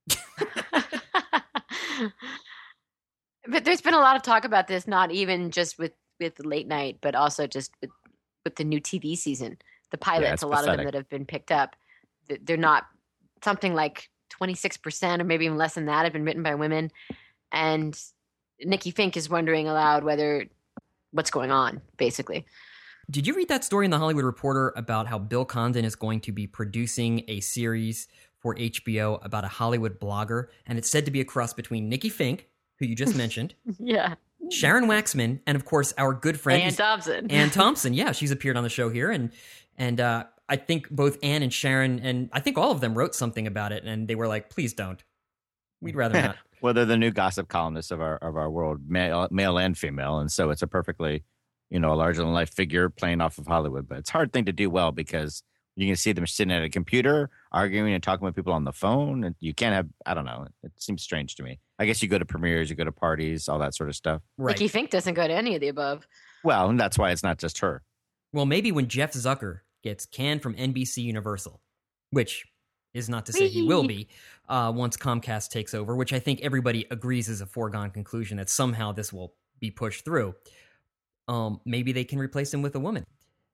But there's been a lot of talk about this, not even just with late night, but also just with the new TV season. The pilots, it's a lot of pathetic. them that have been picked up, they're not something like 26% or maybe even less than that have been written by women. And Nikki Fink is wondering aloud what's going on, basically. Did you read that story in The Hollywood Reporter about how Bill Condon is going to be producing a series for HBO about a Hollywood blogger? And it's said to be a cross between Nikki Fink, who you just mentioned, Yeah. Sharon Waxman, and of course our good friend Ann Thompson. Ann Thompson. Yeah, she's appeared on the show here, and I think both Ann and Sharon, and I think all of them wrote something about it, and they were like, "Please don't. We'd rather not." Well, they're the new gossip columnists of our world, male and female, and so it's a perfectly, a larger than life figure playing off of Hollywood. But it's a hard thing to do well because you can see them sitting at a computer, arguing and talking with people on the phone, and you can't have. I don't know. It seems strange to me. I guess you go to premieres, you go to parties, all that sort of stuff. Right. Nikki Fink doesn't go to any of the above. Well, and that's why it's not just her. Well, maybe when Jeff Zucker gets canned from NBC Universal, which is not to say he will be once Comcast takes over, which I think everybody agrees is a foregone conclusion that somehow this will be pushed through. Maybe they can replace him with a woman.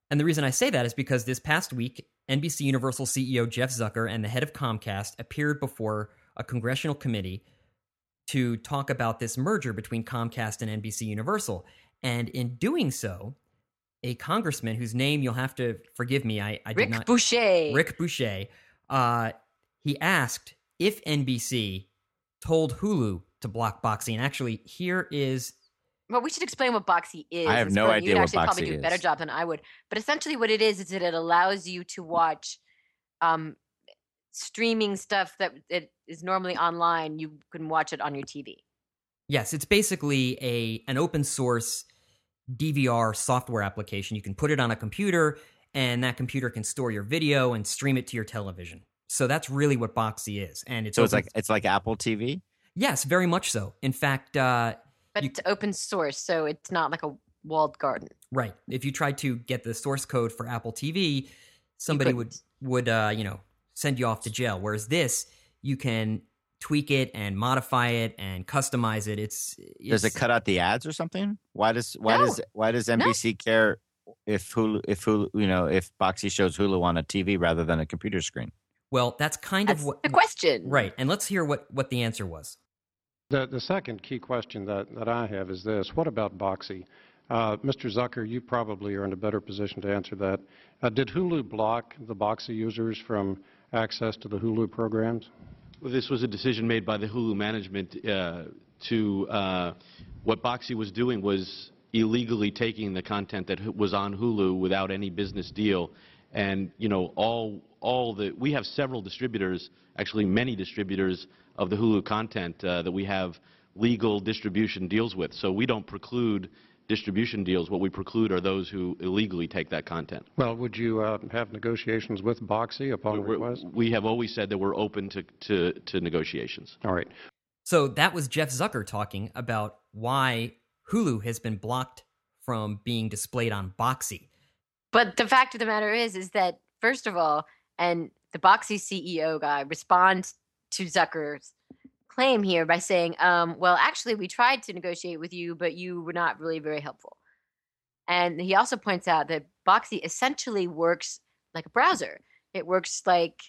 And the reason I say that is because this past week, NBC Universal CEO Jeff Zucker and the head of Comcast appeared before a congressional committee to talk about this merger between Comcast and NBC Universal. And in doing so, a congressman whose name you'll have to forgive me, I did not... Rick Boucher. He asked if NBC told Hulu to block Boxee. And actually, here is... Well, we should explain what Boxee is. I have no idea what Boxee is. You'd actually probably do a better job than I would. But essentially what it is that it allows you to watch streaming stuff that it is normally online. You can watch it on your TV. Yes, it's basically an open source DVR software application. You can put it on a computer, and that computer can store your video and stream it to your television. So that's really what Boxee is. And it's like Apple TV? Yes, very much so. In fact, but it's open source, so it's not like a walled garden. Right. If you tried to get the source code for Apple TV, somebody would send you off to jail. Whereas this, you can tweak it and modify it and customize it. Does it cut out the ads or something? Why does NBC care if Boxee shows Hulu on a TV rather than a computer screen? Well, that's of what the question. Right. And let's hear what the answer was. The second key question that I have is this: what about Boxee? Mr. Zucker, you probably are in a better position to answer that. Did Hulu block the Boxee users from access to the Hulu programs? Well, this was a decision made by the Hulu management what Boxee was doing was illegally taking the content that was on Hulu without any business deal. And, we have several distributors, actually many distributors of the Hulu content that we have legal distribution deals with. So we don't preclude distribution deals. What we preclude are those who illegally take that content. Well, would you have negotiations with Boxee upon request? We have always said that we're open to negotiations. All right. So that was Jeff Zucker talking about why Hulu has been blocked from being displayed on Boxee. But the fact of the matter is that, first of all, and the Boxee CEO guy responds to Zucker's claim here by saying, well, actually, we tried to negotiate with you, but you were not really very helpful. And he also points out that Boxee essentially works like a browser. It works like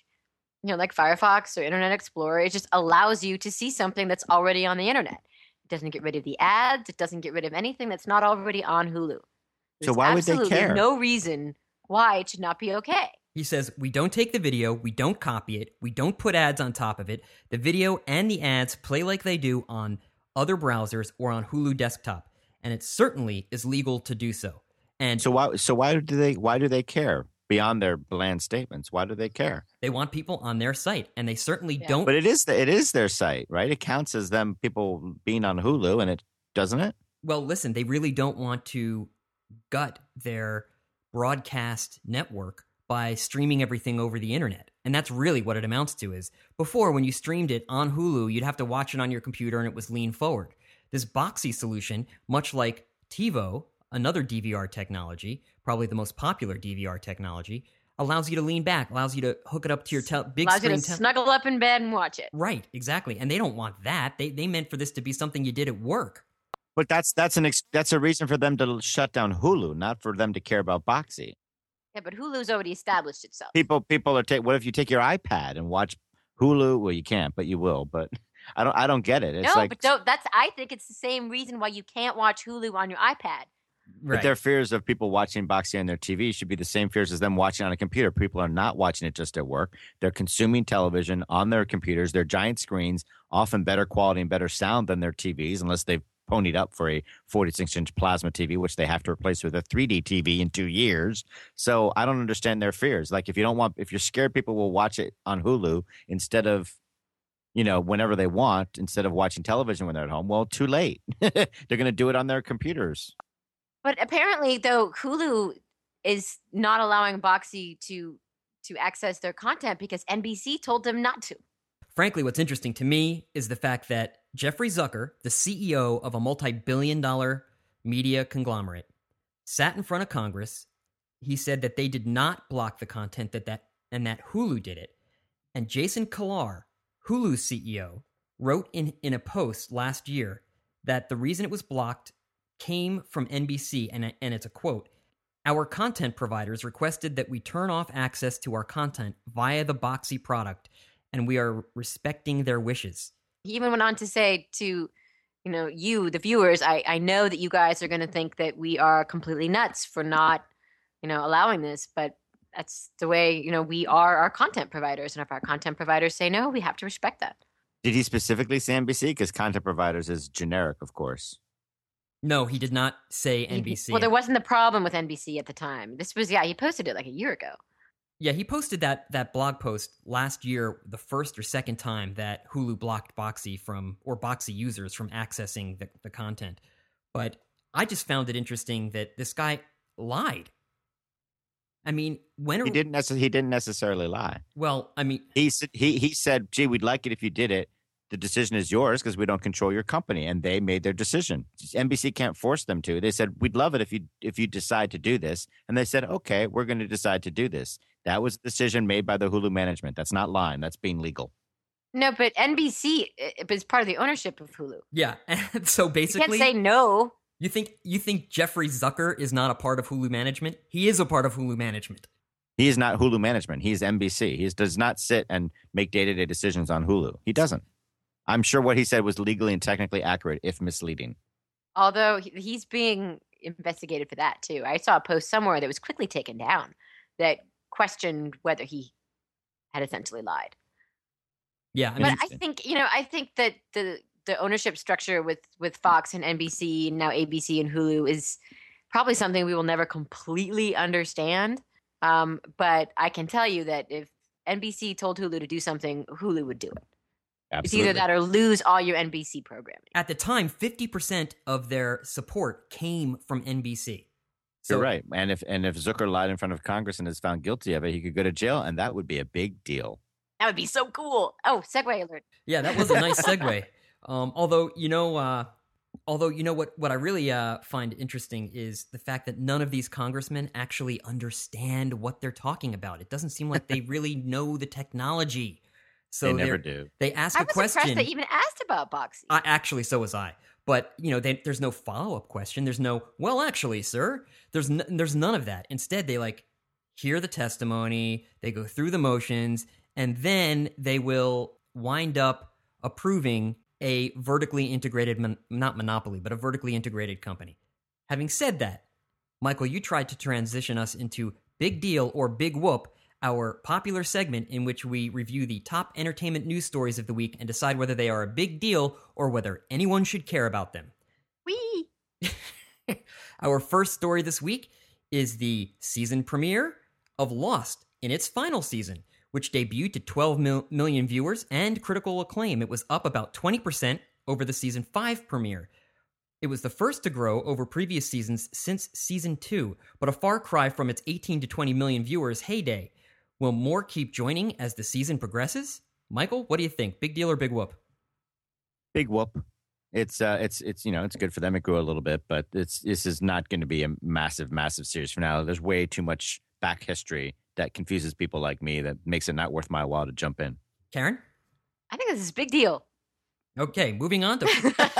Firefox or Internet Explorer. It just allows you to see something that's already on the internet. It doesn't get rid of the ads. It doesn't get rid of anything that's not already on Hulu. So why would they care? No reason why it should not be okay. He says, we don't take the video, we don't copy it, we don't put ads on top of it. The video and the ads play like they do on other browsers or on Hulu desktop, and it certainly is legal to do so. And so why do they care beyond their bland statements? Why do they care? They want people on their site, and they certainly don't. But it is their site, right? It counts as them people being on Hulu, and it doesn't it? Well, listen, they really don't want to gut their broadcast network by streaming everything over the internet. And that's really what it amounts to. Is before, when you streamed it on Hulu, you'd have to watch it on your computer and it was lean forward. This Boxee solution, much like TiVo, another DVR technology, probably the most popular DVR technology, allows you to lean back, allows you to hook it up to your big allows screen. Allows you to snuggle up in bed and watch it. Right, exactly. And they don't want that. They meant for this to be something you did at work. But that's a reason for them to shut down Hulu, not for them to care about Boxee. Yeah, but Hulu's already established itself. People are what if you take your iPad and watch Hulu? Well, you can't, but you will. But I don't get it. It's I think it's the same reason why you can't watch Hulu on your iPad. Right. But their fears of people watching Boxee on their TV should be the same fears as them watching on a computer. People are not watching it just at work. They're consuming television on their computers. They're giant screens, often better quality and better sound than their TVs, unless they've ponied up for a 46-inch plasma TV, which they have to replace with a 3D TV in 2 years. So I don't understand their fears. Like if you're scared people will watch it on Hulu instead of, whenever they want, instead of watching television when they're at home, well, too late. They're going to do it on their computers. But apparently, though, Hulu is not allowing Boxee to access their content because NBC told them not to. Frankly, what's interesting to me is the fact that Jeffrey Zucker, the CEO of a multi-billion-dollar media conglomerate, sat in front of Congress. He said that they did not block the content that Hulu did it. And Jason Kilar, Hulu's CEO, wrote in a post last year that the reason it was blocked came from NBC, and it's a quote. Our content providers requested that we turn off access to our content via the Boxy product, and we are respecting their wishes. He even went on to say to, you, the viewers, I know that you guys are going to think that we are completely nuts for not, allowing this, but that's the way, we are our content providers. And if our content providers say no, we have to respect that. Did he specifically say NBC? Because content providers is generic, of course. No, he did not say NBC. Well, there wasn't a problem with NBC at the time. This was, he posted it like a year ago. Yeah, he posted that blog post last year, the first or second time that Hulu blocked Boxy Boxy users from accessing the content. But I just found it interesting that this guy lied. I mean, he didn't necessarily lie. Well, I mean, he said, "Gee, we'd like it if you did it. The decision is yours because we don't control your company," and they made their decision. NBC can't force them to. They said, "We'd love it if you decide to do this," and they said, "Okay, we're going to decide to do this." That was a decision made by the Hulu management. That's not lying. That's being legal. No, but NBC is part of the ownership of Hulu. Yeah, and so basically, you can't say no. You think Jeffrey Zucker is not a part of Hulu management? He is a part of Hulu management. He is not Hulu management. He's NBC. He does not sit and make day-to-day decisions on Hulu. He doesn't. I'm sure what he said was legally and technically accurate, if misleading. Although he's being investigated for that, too. I saw a post somewhere that was quickly taken down that questioned whether he had essentially lied. Yeah. But I think that the ownership structure with Fox and NBC and now ABC and Hulu is probably something we will never completely understand. But I can tell you that if NBC told Hulu to do something, Hulu would do it. Absolutely. It's either that or lose all your NBC programming. At the time, 50% of their support came from NBC. So, you're right. And if Zucker lied in front of Congress and is found guilty of it, he could go to jail, and that would be a big deal. That would be so cool. Oh, segue alert. Yeah, that was a nice segue. Although what I really find interesting is the fact that none of these congressmen actually understand what they're talking about. It doesn't seem like they really know the technology. So they never do. They ask a question. I was impressed they even asked about Boxy. Actually, so was I. But there's no follow-up question. There's no, well, actually, sir. There's none of that. Instead, they hear the testimony. They go through the motions, and then they will wind up approving a vertically integrated, not monopoly, but a vertically integrated company. Having said that, Michael, you tried to transition us into Big Deal or Big Whoop, our popular segment in which we review the top entertainment news stories of the week and decide whether they are a big deal or whether anyone should care about them. Whee! Our first story this week is the season premiere of Lost in its final season, which debuted to 12 million viewers and critical acclaim. It was up about 20% over the season 5 premiere. It was the first to grow over previous seasons since season 2, but a far cry from its 18 to 20 million viewers heyday. Will more keep joining as the season progresses? Michael, what do you think? Big deal or big whoop? Big whoop. It's good for them. It grew a little bit, but this is not going to be a massive series finale. There's way too much back history that confuses people like me that makes it not worth my while to jump in. Karen? I think this is a big deal. Okay, moving on to...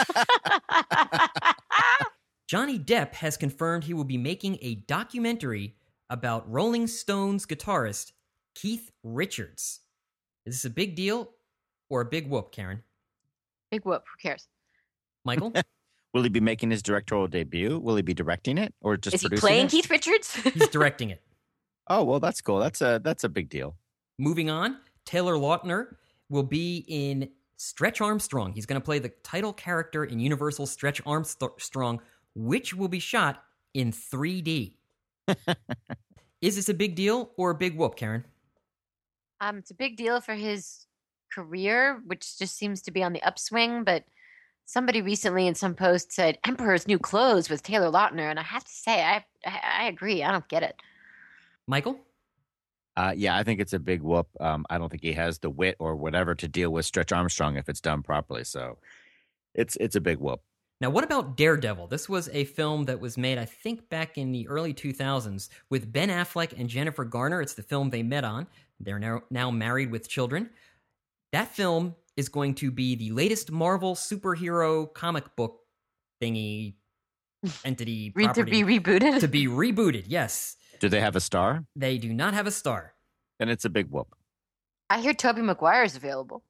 Johnny Depp has confirmed he will be making a documentary about Rolling Stones guitarist Keith Richards. Is this a big deal or a big whoop, Karen? Big whoop. Who cares? Michael? Will he be making his directorial debut? Will he be directing it or just Is he producing playing it? Keith Richards? He's directing it. Oh, well, that's cool. That's a big deal. Moving on, Taylor Lautner will be in Stretch Armstrong. He's going to play the title character in Universal's Stretch Armstrong, which will be shot in 3D. Is this a big deal or a big whoop, Karen? It's a big deal for his career, which just seems to be on the upswing. But somebody recently in some post said Emperor's New Clothes with Taylor Lautner, and I have to say, I agree. I don't get it. Michael? Yeah, I think it's a big whoop. I don't think he has the wit or whatever to deal with Stretch Armstrong if it's done properly. So it's a big whoop. Now, what about Daredevil? This was a film that was made, I think, back in the early 2000s with Ben Affleck and Jennifer Garner. It's the film they met on. They're now married with children. That film is going to be the latest Marvel superhero comic book thingy entity To property be rebooted? to be rebooted. Yes, Do they have a star? they do not have a star. Then it's a big whoop. I hear Tobey Maguire is available.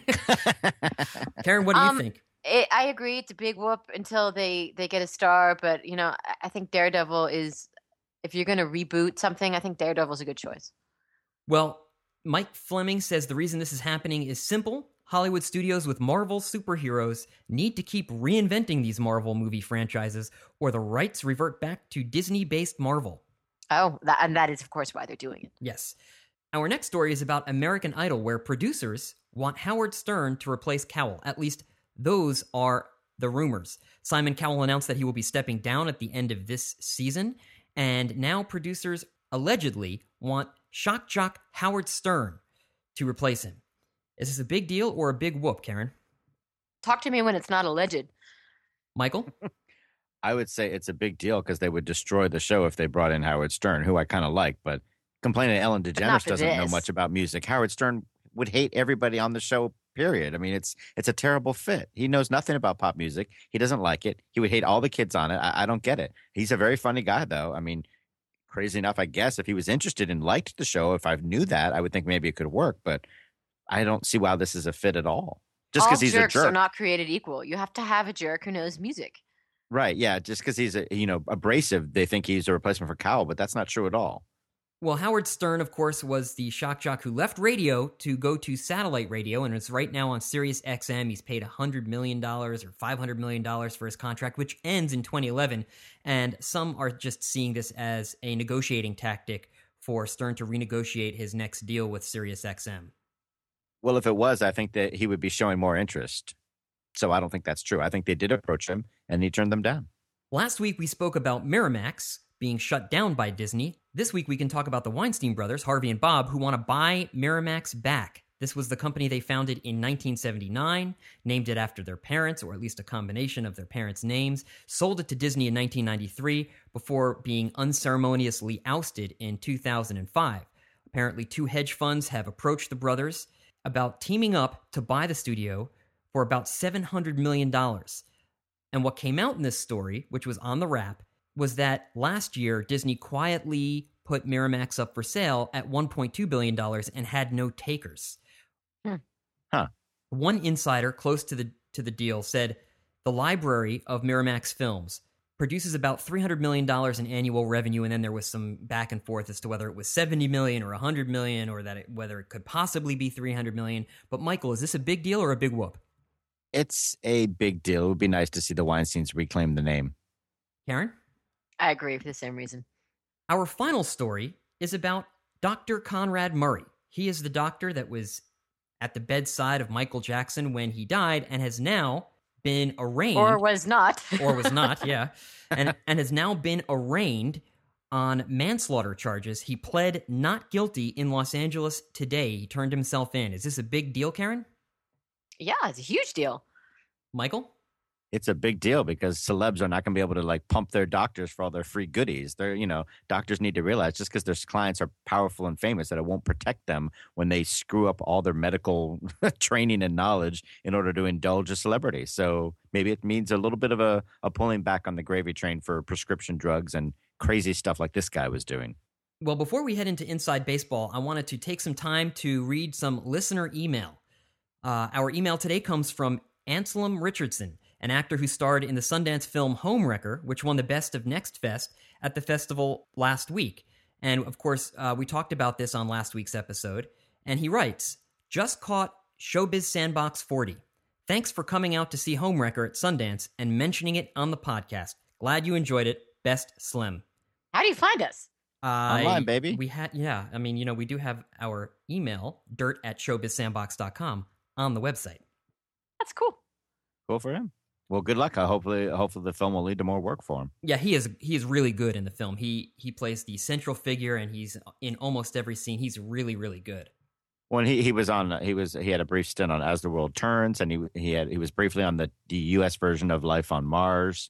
Karen, what do you think? I agree. It's a big whoop until they get a star. But, I think Daredevil is, if you're going to reboot something, I think Daredevil's a good choice. Well, Mike Fleming says the reason this is happening is simple. Hollywood studios with Marvel superheroes need to keep reinventing these Marvel movie franchises, or the rights revert back to Disney-based Marvel. Oh, and that is, of course, why they're doing it. Yes. Our next story is about American Idol, where producers want Howard Stern to replace Cowell. At least those are the rumors. Simon Cowell announced that he will be stepping down at the end of this season, and now producers allegedly want shock jock Howard Stern to replace him. Is this a big deal or a big whoop, Karen? Talk to me when it's not alleged. Michael? I would say it's a big deal because they would destroy the show if they brought in Howard Stern, who I kind of like, but complaining Ellen not DeGeneres for doesn't know this. much about music. Howard Stern would hate everybody on the show, period. I mean, it's a terrible fit. He knows nothing about pop music. He doesn't like it. He would hate all the kids on it. I don't get it. He's a very funny guy, though. I mean, crazy enough, I guess, if he was interested and liked the show, if I knew that, I would think maybe it could work, but I don't see why this is a fit at all. Just because he's a jerks jerk. are not created equal. You have to have a jerk who knows music. Right, yeah, just because he's abrasive, they think he's a replacement for Cowell, but that's not true at all. Well, Howard Stern, of course, was the shock jock who left radio to go to satellite radio and is right now on Sirius XM. He's paid $100 million or $500 million for his contract, which ends in 2011. And some are just seeing this as a negotiating tactic for Stern to renegotiate his next deal with Sirius XM. Well, if it was, I think that he would be showing more interest. So I don't think that's true. I think they did approach him, and he turned them down. Last week, we spoke about Miramax being shut down by Disney. This week, we can talk about the Weinstein brothers, Harvey and Bob, who want to buy Miramax back. This was the company they founded in 1979, named it after their parents, or at least a combination of their parents' names, sold it to Disney in 1993 before being unceremoniously ousted in 2005. Apparently, 2 hedge funds have approached the brothers about teaming up to buy the studio for about $700 million. And what came out in this story, which was on the wrap, was that last year, Disney quietly put Miramax up for sale at $1.2 billion and had no takers. Huh. One insider close to the deal said the library of Miramax films produces about $300 million in annual revenue, and then there was some back and forth as to whether it was $70 million or $100 million, or whether it could possibly be $300 million. But Michael, is this a big deal or a big whoop? It's a big deal. It would be nice to see the Weinsteins reclaim the name. Karen? I agree for the same reason. Our final story is about Dr. Conrad Murray. He is the doctor that was at the bedside of Michael Jackson when he died and has now been arraigned. Or was not. Or was not, yeah. And has now been arraigned on manslaughter charges. He pled not guilty in Los Angeles today. He turned himself in. Is this a big deal, Karen? Yeah, it's a huge deal. Michael? It's a big deal because celebs are not going to be able to pump their doctors for all their free goodies. Doctors need to realize just because their clients are powerful and famous that it won't protect them when they screw up all their medical training and knowledge in order to indulge a celebrity. So maybe it means a little bit of a pulling back on the gravy train for prescription drugs and crazy stuff like this guy was doing. Well, before we head into Inside Baseball, I wanted to take some time to read some listener email. Our email today comes from Anselm Richardson, an actor who starred in the Sundance film Homewrecker, which won the Best of Next Fest at the festival last week. And of course, we talked about this on last week's episode. And he writes, "Just caught Showbiz Sandbox 40. Thanks for coming out to see Homewrecker at Sundance and mentioning it on the podcast. Glad you enjoyed it. Best, Slim." How do you find us? Online, baby. We we do have our email, dirt@showbizsandbox.com, on the website. That's cool. Cool for him. Well, good luck. Hopefully the film will lead to more work for him. Yeah, he is really good in the film. He plays the central figure, and he's in almost every scene. He's really, really good. When he had a brief stint on As the World Turns, and he was briefly on the U.S. version of Life on Mars.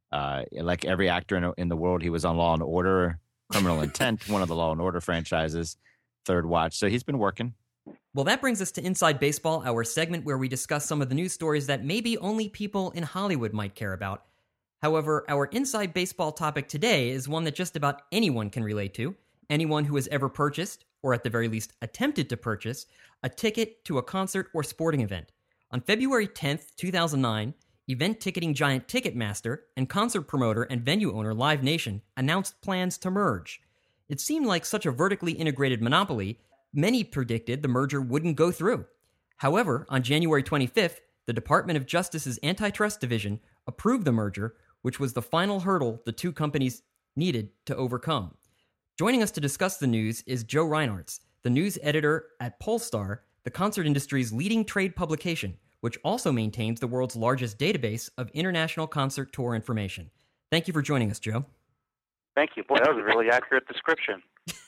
Like every actor in the world, he was on Law and Order, Criminal Intent, one of the Law and Order franchises, Third Watch. So he's been working. Well, that brings us to Inside Baseball, our segment where we discuss some of the news stories that maybe only people in Hollywood might care about. However, our inside baseball topic today is one that just about anyone can relate to. Anyone who has ever purchased, or at the very least attempted to purchase, a ticket to a concert or sporting event. On February 10th, 2009, event ticketing giant Ticketmaster and concert promoter and venue owner Live Nation announced plans to merge. It seemed like such a vertically integrated monopoly, many predicted the merger wouldn't go through. However, on January 25th, the Department of Justice's Antitrust Division approved the merger, which was the final hurdle the two companies needed to overcome. Joining us to discuss the news is Joe Reinartz, the news editor at Pollstar, the concert industry's leading trade publication, which also maintains the world's largest database of international concert tour information. Thank you for joining us, Joe. Thank you. Boy, that was a really accurate description.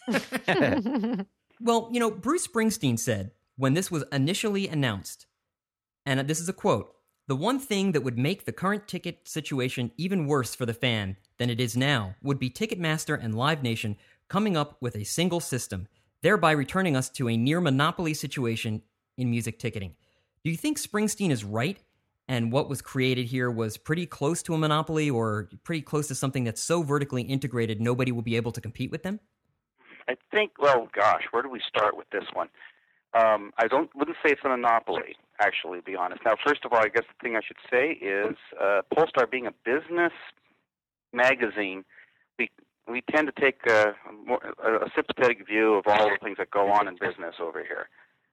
Well, Bruce Springsteen said when this was initially announced, and this is a quote, "The one thing that would make the current ticket situation even worse for the fan than it is now would be Ticketmaster and Live Nation coming up with a single system, thereby returning us to a near monopoly situation in music ticketing." Do you think Springsteen is right, and what was created here was pretty close to a monopoly or pretty close to something that's so vertically integrated nobody will be able to compete with them? I think, well, gosh, where do we start with this one? Wouldn't say it's a monopoly, actually, to be honest. Now, first of all, I guess the thing I should say is Pollstar being a business magazine, we tend to take a sympathetic view of all the things that go on in business over here.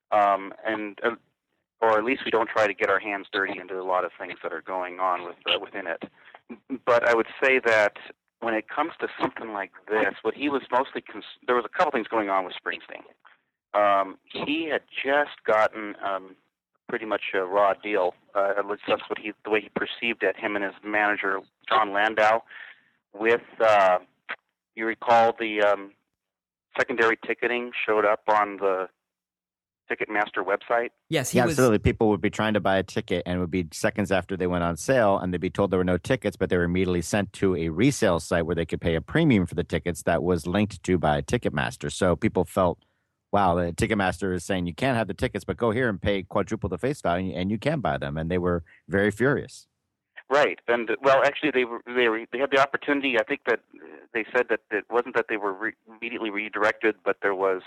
Or at least we don't try to get our hands dirty into a lot of things that are going on within it. But I would say that when it comes to something like this, what he was mostly there was a couple things going on with Springsteen. He had just gotten pretty much a raw deal. At least that's the way he perceived it. Him and his manager John Landau, with you recall the secondary ticketing showed up on the Ticketmaster website. Yes, absolutely. People would be trying to buy a ticket, and it would be seconds after they went on sale, and they'd be told there were no tickets, but they were immediately sent to a resale site where they could pay a premium for the tickets that was linked to by Ticketmaster. So people felt, wow, the Ticketmaster is saying you can't have the tickets, but go here and pay quadruple the face value, and you can buy them. And they were very furious. Right. And, well, actually, they had the opportunity. I think that they said that it wasn't that they were immediately redirected, but there was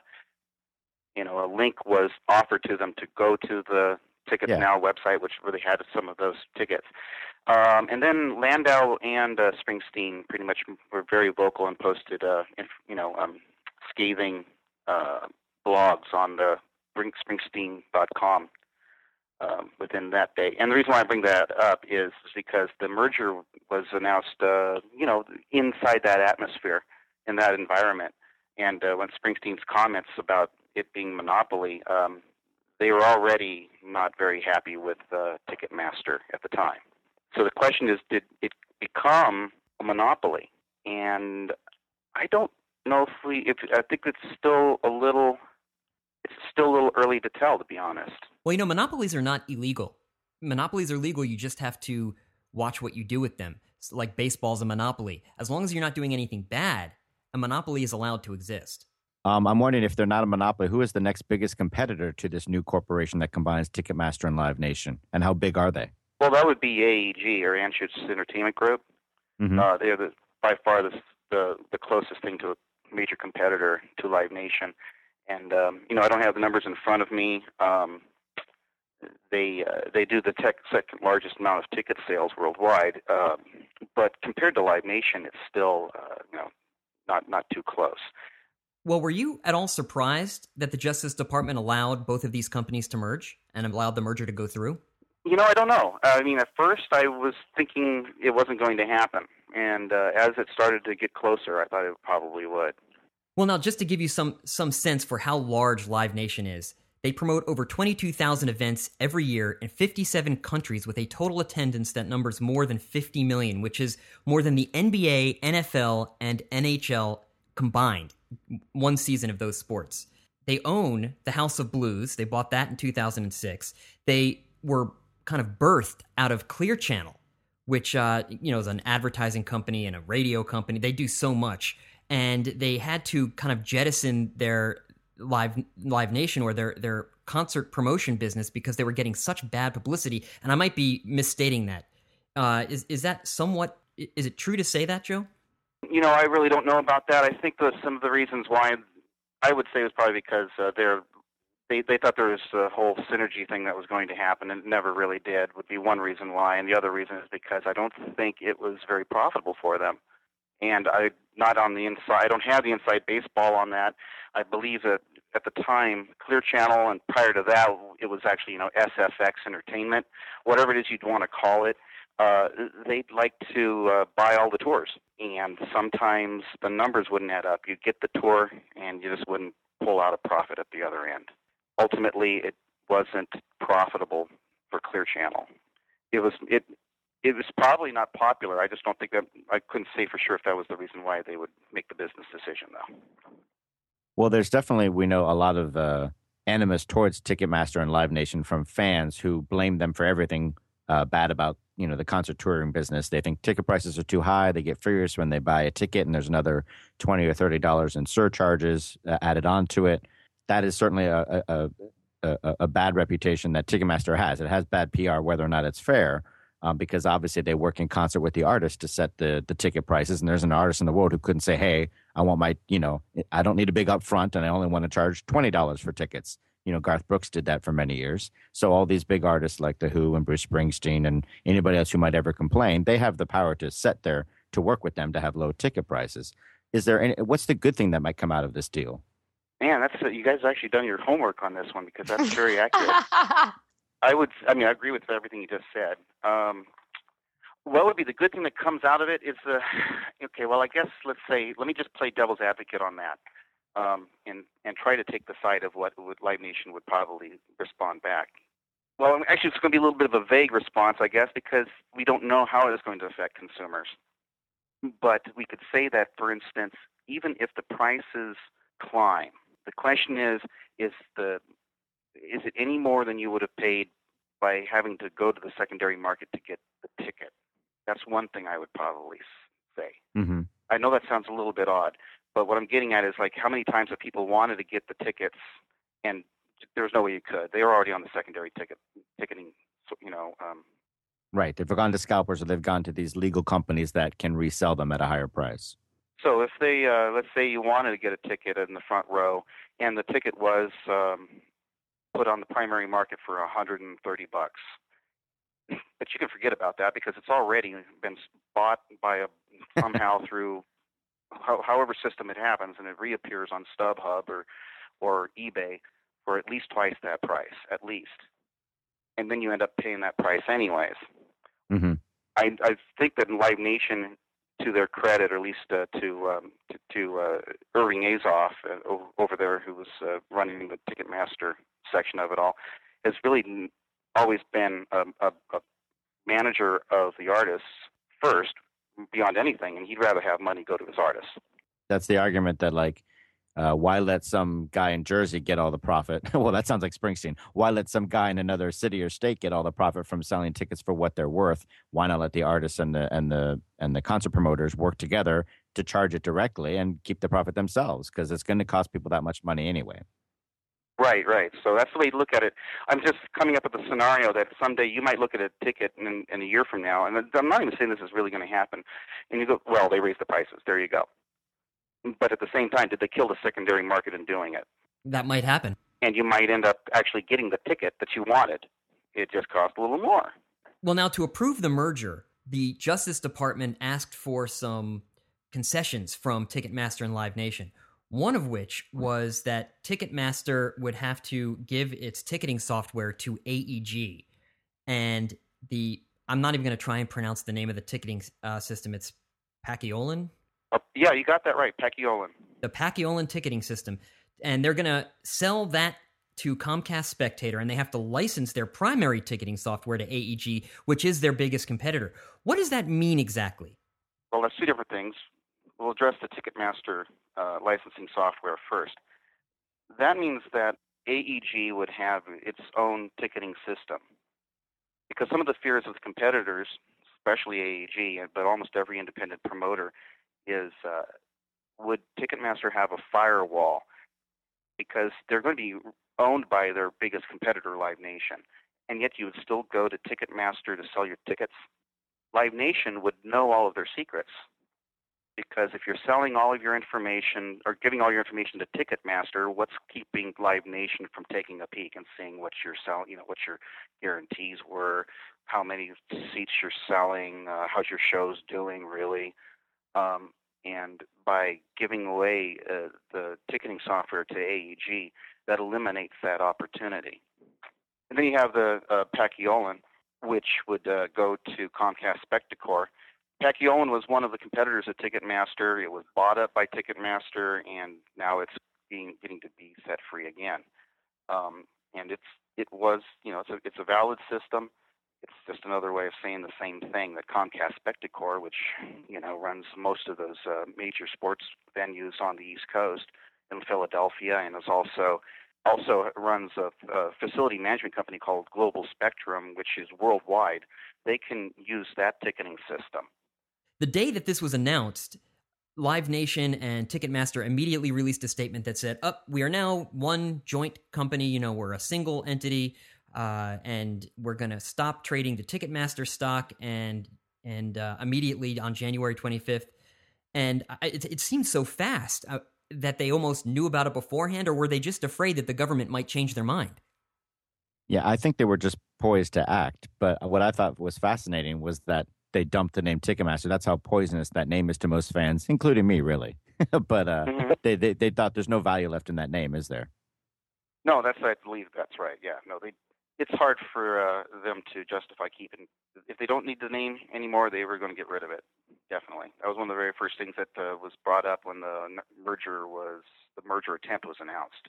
a link was offered to them to go to the Tickets Now website, where they had some of those tickets. And then Landau and Springsteen pretty much were very vocal and posted, scathing blogs on the Springsteen.com within that day. And the reason why I bring that up is because the merger was announced, inside that atmosphere, in that environment. And when Springsteen's comments about it being monopoly, they were already not very happy with Ticketmaster at the time. So the question is, did it become a monopoly? And I don't know I think it's still a little early to tell, to be honest. Well, monopolies are not illegal. Monopolies are legal. You just have to watch what you do with them. So, like baseball's a monopoly. As long as you're not doing anything bad, a monopoly is allowed to exist. I'm wondering, if they're not a monopoly, who is the next biggest competitor to this new corporation that combines Ticketmaster and Live Nation, and how big are they? Well, that would be AEG, or Anschutz Entertainment Group. Mm-hmm. They are by far the closest thing to a major competitor to Live Nation. And I don't have the numbers in front of me. They do the second largest amount of ticket sales worldwide, but compared to Live Nation, it's still not too close. Well, were you at all surprised that the Justice Department allowed both of these companies to merge and allowed the merger to go through? I don't know. I mean, at first I was thinking it wasn't going to happen. And as it started to get closer, I thought it probably would. Well, now, just to give you some sense for how large Live Nation is, they promote over 22,000 events every year in 57 countries with a total attendance that numbers more than 50 million, which is more than the NBA, NFL, and NHL combined, one season of those sports. They own the House of Blues. They bought that in 2006. They were kind of birthed out of Clear Channel, which is an advertising company and a radio company. They do so much. And they had to kind of jettison their Live Nation or their concert promotion business because they were getting such bad publicity. And I might be misstating that. Is that somewhat? Is it true to say that, Joe? I really don't know about that. I think that some of the reasons why I would say was probably because they thought there was a whole synergy thing that was going to happen, and it never really did. Would be one reason why, and the other reason is because I don't think it was very profitable for them. And not on the inside. I don't have the inside baseball on that. I believe that at the time, Clear Channel, and prior to that, it was actually SFX Entertainment, whatever it is you'd want to call it. They'd like to buy all the tours, and sometimes the numbers wouldn't add up. You'd get the tour, and you just wouldn't pull out a profit at the other end. Ultimately, it wasn't profitable for Clear Channel. It was probably not popular. I just don't think that I couldn't say for sure if that was the reason why they would make the business decision, though. Well, there's definitely, we know, a lot of animus towards Ticketmaster and Live Nation from fans who blame them for everything bad about the concert touring business. They think ticket prices are too high. They get furious when they buy a ticket, and there's another $20 or $30 in surcharges added onto it. That is certainly a bad reputation that Ticketmaster has. It has bad PR, whether or not it's fair. Because obviously they work in concert with the artist to set the ticket prices. And there's an artist in the world who couldn't say, hey, I want I don't need a big upfront and I only want to charge $20 for tickets. Garth Brooks did that for many years. So all these big artists like The Who and Bruce Springsteen and anybody else who might ever complain, they have the power to work with them to have low ticket prices. What's the good thing that might come out of this deal? Man, you guys actually done your homework on this one, because that's very accurate. I agree with everything you just said. What would be the good thing that comes out of it is I guess let me just play devil's advocate on that, and try to take the side of what Live Nation would probably respond back. Well, actually, it's going to be a little bit of a vague response, I guess, because we don't know how it is going to affect consumers. But we could say that, for instance, even if the prices climb, the question is it any more than you would have paid by having to go to the secondary market to get the ticket? That's one thing I would probably say. Mm-hmm. I know that sounds a little bit odd, but what I'm getting at is how many times have people wanted to get the tickets and there was no way you could. They were already on the secondary ticketing. Right. They've gone to scalpers, or they've gone to these legal companies that can resell them at a higher price. So if they, let's say you wanted to get a ticket in the front row, and the ticket was put on the primary market for $130, but you can forget about that because it's already been bought by somehow through however system it happens, and it reappears on StubHub or eBay for at least twice that price, at least. And then you end up paying that price anyways. Mm-hmm. I think that in Live Nation, to their credit, or at least to Irving Azoff over there, who was running the Ticketmaster section of it all, has really always been a manager of the artists first, beyond anything, and he'd rather have money go to his artists. That's the argument that, why let some guy in Jersey get all the profit? Well, that sounds like Springsteen. Why let some guy in another city or state get all the profit from selling tickets for what they're worth? Why not let the artists and the concert promoters work together to charge it directly and keep the profit themselves? Because it's going to cost people that much money anyway. Right. So that's the way you look at it. I'm just coming up with a scenario that someday you might look at a ticket in a year from now, and I'm not even saying this is really going to happen, and you go, well, they raised the prices. There you go. But at the same time, did they kill the secondary market in doing it? That might happen. And you might end up actually getting the ticket that you wanted. It just cost a little more. Well, now, to approve the merger, the Justice Department asked for some concessions from Ticketmaster and Live Nation, one of which was that Ticketmaster would have to give its ticketing software to AEG. And I'm not even going to try and pronounce the name of the ticketing system. It's Paciolan? Yeah, you got that right, Paciolan. The Paciolan ticketing system. And they're going to sell that to Comcast Spectator, and they have to license their primary ticketing software to AEG, which is their biggest competitor. What does that mean exactly? Well, that's two different things. We'll address the Ticketmaster licensing software first. That means that AEG would have its own ticketing system. Because some of the fears of the competitors, especially AEG, but almost every independent promoter, is would Ticketmaster have a firewall? Because they're going to be owned by their biggest competitor, Live Nation, and yet you would still go to Ticketmaster to sell your tickets. Live Nation would know all of their secrets. Because if you're selling all of your information or giving all your information to Ticketmaster, what's keeping Live Nation from taking a peek and seeing what you're selling, what your guarantees were, how many seats you're selling, how's your shows doing really? And by giving away the ticketing software to AEG, that eliminates that opportunity. And then you have the Paciolan, which would go to Comcast Spectacor. Paciolan was one of the competitors at Ticketmaster. It was bought up by Ticketmaster, and now it's getting to be set free again. And it's a valid system. It's just another way of saying the same thing that Comcast Spectacor, which runs most of those major sports venues on the East Coast in Philadelphia, and is also runs a facility management company called Global Spectrum, which is worldwide. They can use that ticketing system. The day that this was announced, Live Nation and Ticketmaster immediately released a statement that said, we are now one joint company, we're a single entity, and we're going to stop trading the Ticketmaster stock, and immediately on January 25th. And it seemed so fast that they almost knew about it beforehand, or were they just afraid that the government might change their mind? Yeah, I think they were just poised to act. But what I thought was fascinating was that they dumped the name Ticketmaster. That's how poisonous that name is to most fans, including me, really. But they thought there's no value left in that name, is there? No, I believe that's right. Yeah, no, it's hard for them to justify keeping. If they don't need the name anymore, they were going to get rid of it. Definitely, that was one of the very first things that was brought up when the merger attempt was announced.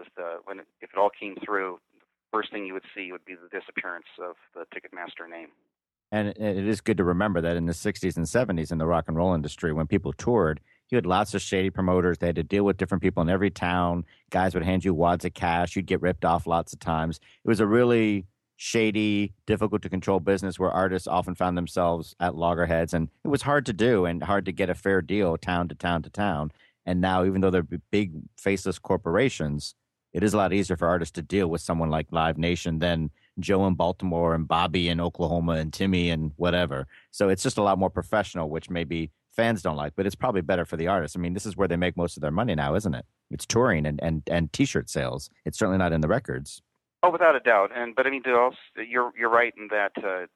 If it all came through, the first thing you would see would be the disappearance of the Ticketmaster name. And it is good to remember that in the 60s and 70s in the rock and roll industry, when people toured, you had lots of shady promoters. They had to deal with different people in every town. Guys would hand you wads of cash. You'd get ripped off lots of times. It was a really shady, difficult to control business where artists often found themselves at loggerheads. And it was hard to do and hard to get a fair deal town to town to town. And now, even though they're big, faceless corporations, it is a lot easier for artists to deal with someone like Live Nation than Joe in Baltimore and Bobby in Oklahoma and Timmy and whatever. So it's just a lot more professional, which maybe fans don't like, but it's probably better for the artists. I mean, this is where they make most of their money now, isn't it? It's touring and T-shirt sales. It's certainly not in the records. Oh, without a doubt. But I mean, you're right in that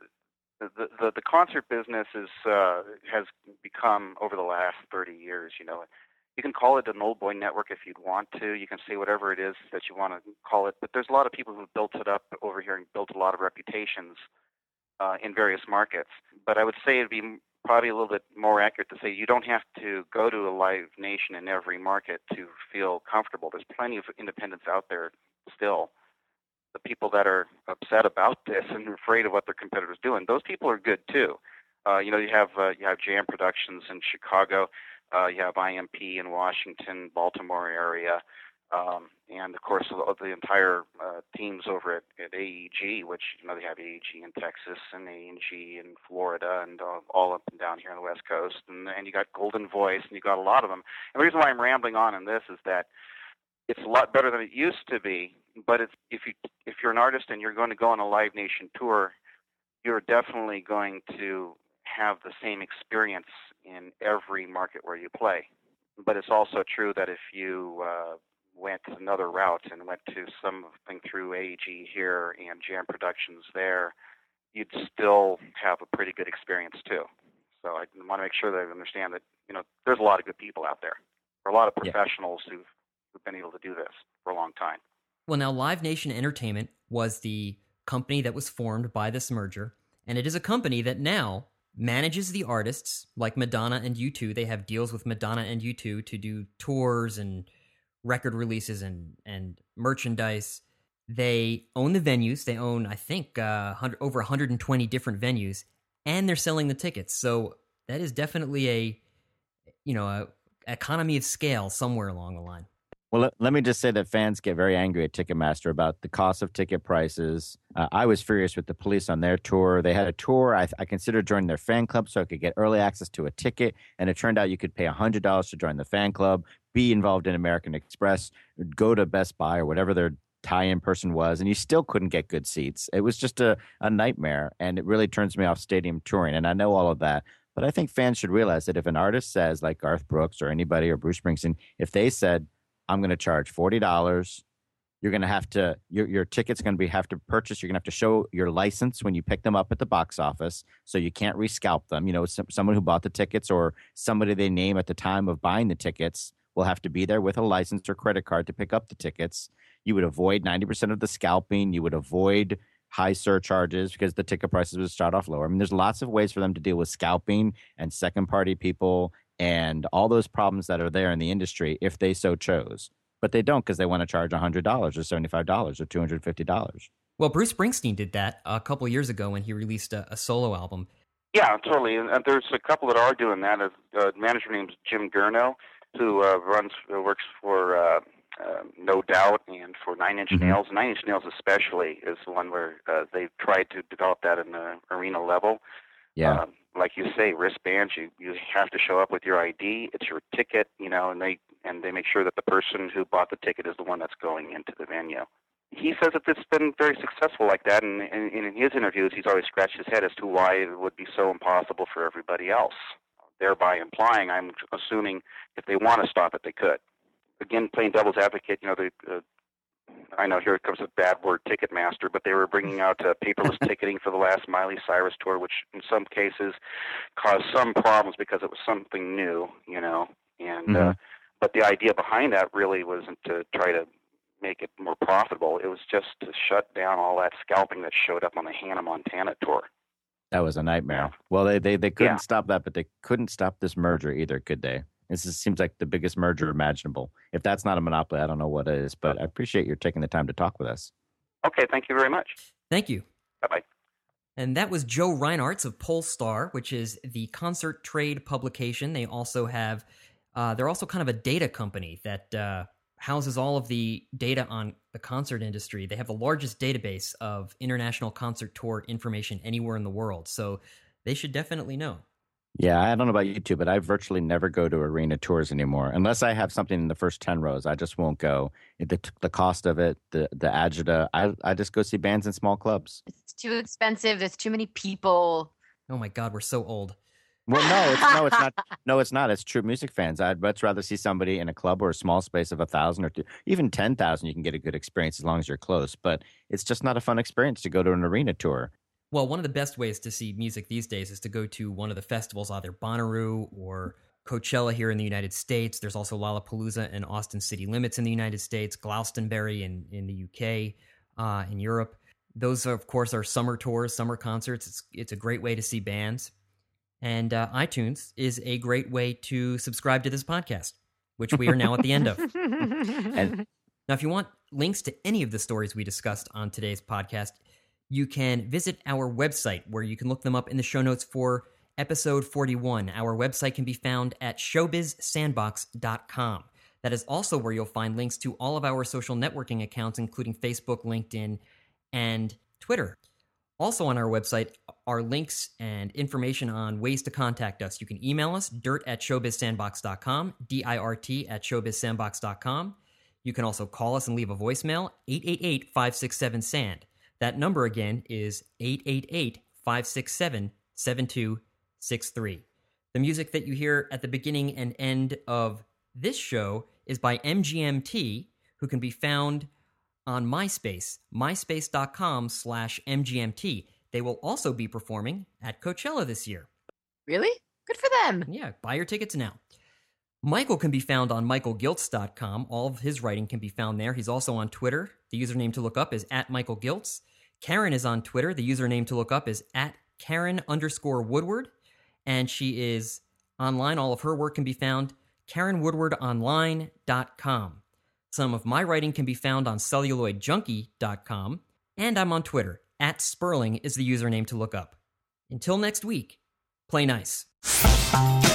the concert business has become, over the last 30 years, you can call it an old boy network if you'd want to. You can say whatever it is that you want to call it. But there's a lot of people who've built it up over here and built a lot of reputations in various markets. But I would say it'd be probably a little bit more accurate to say you don't have to go to a Live Nation in every market to feel comfortable. There's plenty of independents out there still. The people that are upset about this and afraid of what their competitors are doing, those people are good too. You have Jam Productions in Chicago. You have IMP in Washington, Baltimore area, and of course the entire teams over at AEG, which they have AEG in Texas and AEG in Florida and all up and down here on the West Coast, and you got Golden Voice, and you got a lot of them. And the reason why I'm rambling on in this is that it's a lot better than it used to be. But if you're an artist and you're going to go on a Live Nation tour, you're definitely going to have the same experience in every market where you play. But it's also true that if you went another route and went to something through AEG here and Jam Productions there, you'd still have a pretty good experience too. So I want to make sure that I understand that there's a lot of good people out there. There are a lot of professionals who've been able to do this for a long time. Well, now Live Nation Entertainment was the company that was formed by this merger, and it is a company that now manages the artists like Madonna and U2. They have deals with Madonna and U2 to do tours and record releases and merchandise. They own the venues. They own, I think, over 120 different venues, and they're selling the tickets. So that is definitely a economy of scale somewhere along the line. Well, let me just say that fans get very angry at Ticketmaster about the cost of ticket prices. I was furious with the Police on their tour. They had a tour. I considered joining their fan club so I could get early access to a ticket, and it turned out you could pay $100 to join the fan club, be involved in American Express, go to Best Buy or whatever their tie-in person was, and you still couldn't get good seats. It was just a nightmare, and it really turns me off stadium touring, and I know all of that. But I think fans should realize that if an artist says, like Garth Brooks or anybody or Bruce Springsteen, if they said, I'm going to charge $40, you're going to have to, your ticket's going to have to purchase, you're going to have to show your license when you pick them up at the box office, so you can't rescalp them. You know, someone who bought the tickets or somebody they name at the time of buying the tickets will have to be there with a license or credit card to pick up the tickets. You would avoid 90% of the scalping. You would avoid high surcharges because the ticket prices would start off lower. I mean, there's lots of ways for them to deal with scalping and second-party people and all those problems that are there in the industry if they so chose. But they don't, because they want to charge $100 or $75 or $250. Well, Bruce Springsteen did that a couple years ago when he released a solo album. Yeah, totally. And there's a couple that are doing that. A manager named Jim Gurno, who works for No Doubt and for Nine Inch Nails. Nine Inch Nails especially is the one where they tried to develop that in the arena level. Yeah. Like you say, wristbands, you have to show up with your ID. It's your ticket, you know, and they make sure that the person who bought the ticket is the one that's going into the venue. He says that it's been very successful like that, and in his interviews, he's always scratched his head as to why it would be so impossible for everybody else, thereby implying, I'm assuming, if they want to stop it, they could. Again, playing devil's advocate, you know, I know here comes a bad word, Ticketmaster, but they were bringing out paperless ticketing for the last Miley Cyrus tour, which in some cases caused some problems because it was something new, you know. And but the idea behind that really wasn't to try to make it more profitable. It was just to shut down all that scalping that showed up on the Hannah Montana tour. That was a nightmare. Well, they couldn't stop that, but they couldn't stop this merger either, could they? This seems like the biggest merger imaginable. If that's not a monopoly, I don't know what is, but I appreciate your taking the time to talk with us. Okay, thank you very much. Thank you. Bye-bye. And that was Joe Reinartz of Polestar, which is the concert trade publication. They also have, they're also kind of a data company that houses all of the data on the concert industry. They have the largest database of international concert tour information anywhere in the world. So they should definitely know. Yeah, I don't know about you two, but I virtually never go to arena tours anymore. Unless I have something in the first 10 rows, I just won't go. The cost of it, the agita, I just go see bands in small clubs. It's too expensive. There's too many people. Oh my God, we're so old. Well, it's not. No, it's not. It's true music fans. I'd much rather see somebody in a club or a small space of 1,000 or even 10,000. You can get a good experience as long as you're close. But it's just not a fun experience to go to an arena tour. Well, one of the best ways to see music these days is to go to one of the festivals, either Bonnaroo or Coachella here in the United States. There's also Lollapalooza and Austin City Limits in the United States, Glastonbury in the UK, in Europe. Those, of course, are summer tours, summer concerts. It's a great way to see bands. And iTunes is a great way to subscribe to this podcast, which we are now at the end of. And now, if you want links to any of the stories we discussed on today's podcast, you can visit our website, where you can look them up in the show notes for episode 41. Our website can be found at showbizsandbox.com. That is also where you'll find links to all of our social networking accounts, including Facebook, LinkedIn, and Twitter. Also on our website are links and information on ways to contact us. You can email us, dirt@showbizsandbox.com, dirt@showbizsandbox.com. You can also call us and leave a voicemail, 888-567-SAND. That number again is 888-567-7263. The music that you hear at the beginning and end of this show is by MGMT, who can be found on MySpace, myspace.com/MGMT. They will also be performing at Coachella this year. Really? Good for them. Yeah, buy your tickets now. Michael can be found on michaelgiltz.com. All of his writing can be found there. He's also on Twitter. The username to look up is @MichaelGiltz. Karen is on Twitter. The username to look up is @Karen_Woodward. And she is online. All of her work can be found KarenWoodwardOnline.com. Some of my writing can be found on celluloidjunkie.com. And I'm on Twitter. @Sperling is the username to look up. Until next week, play nice.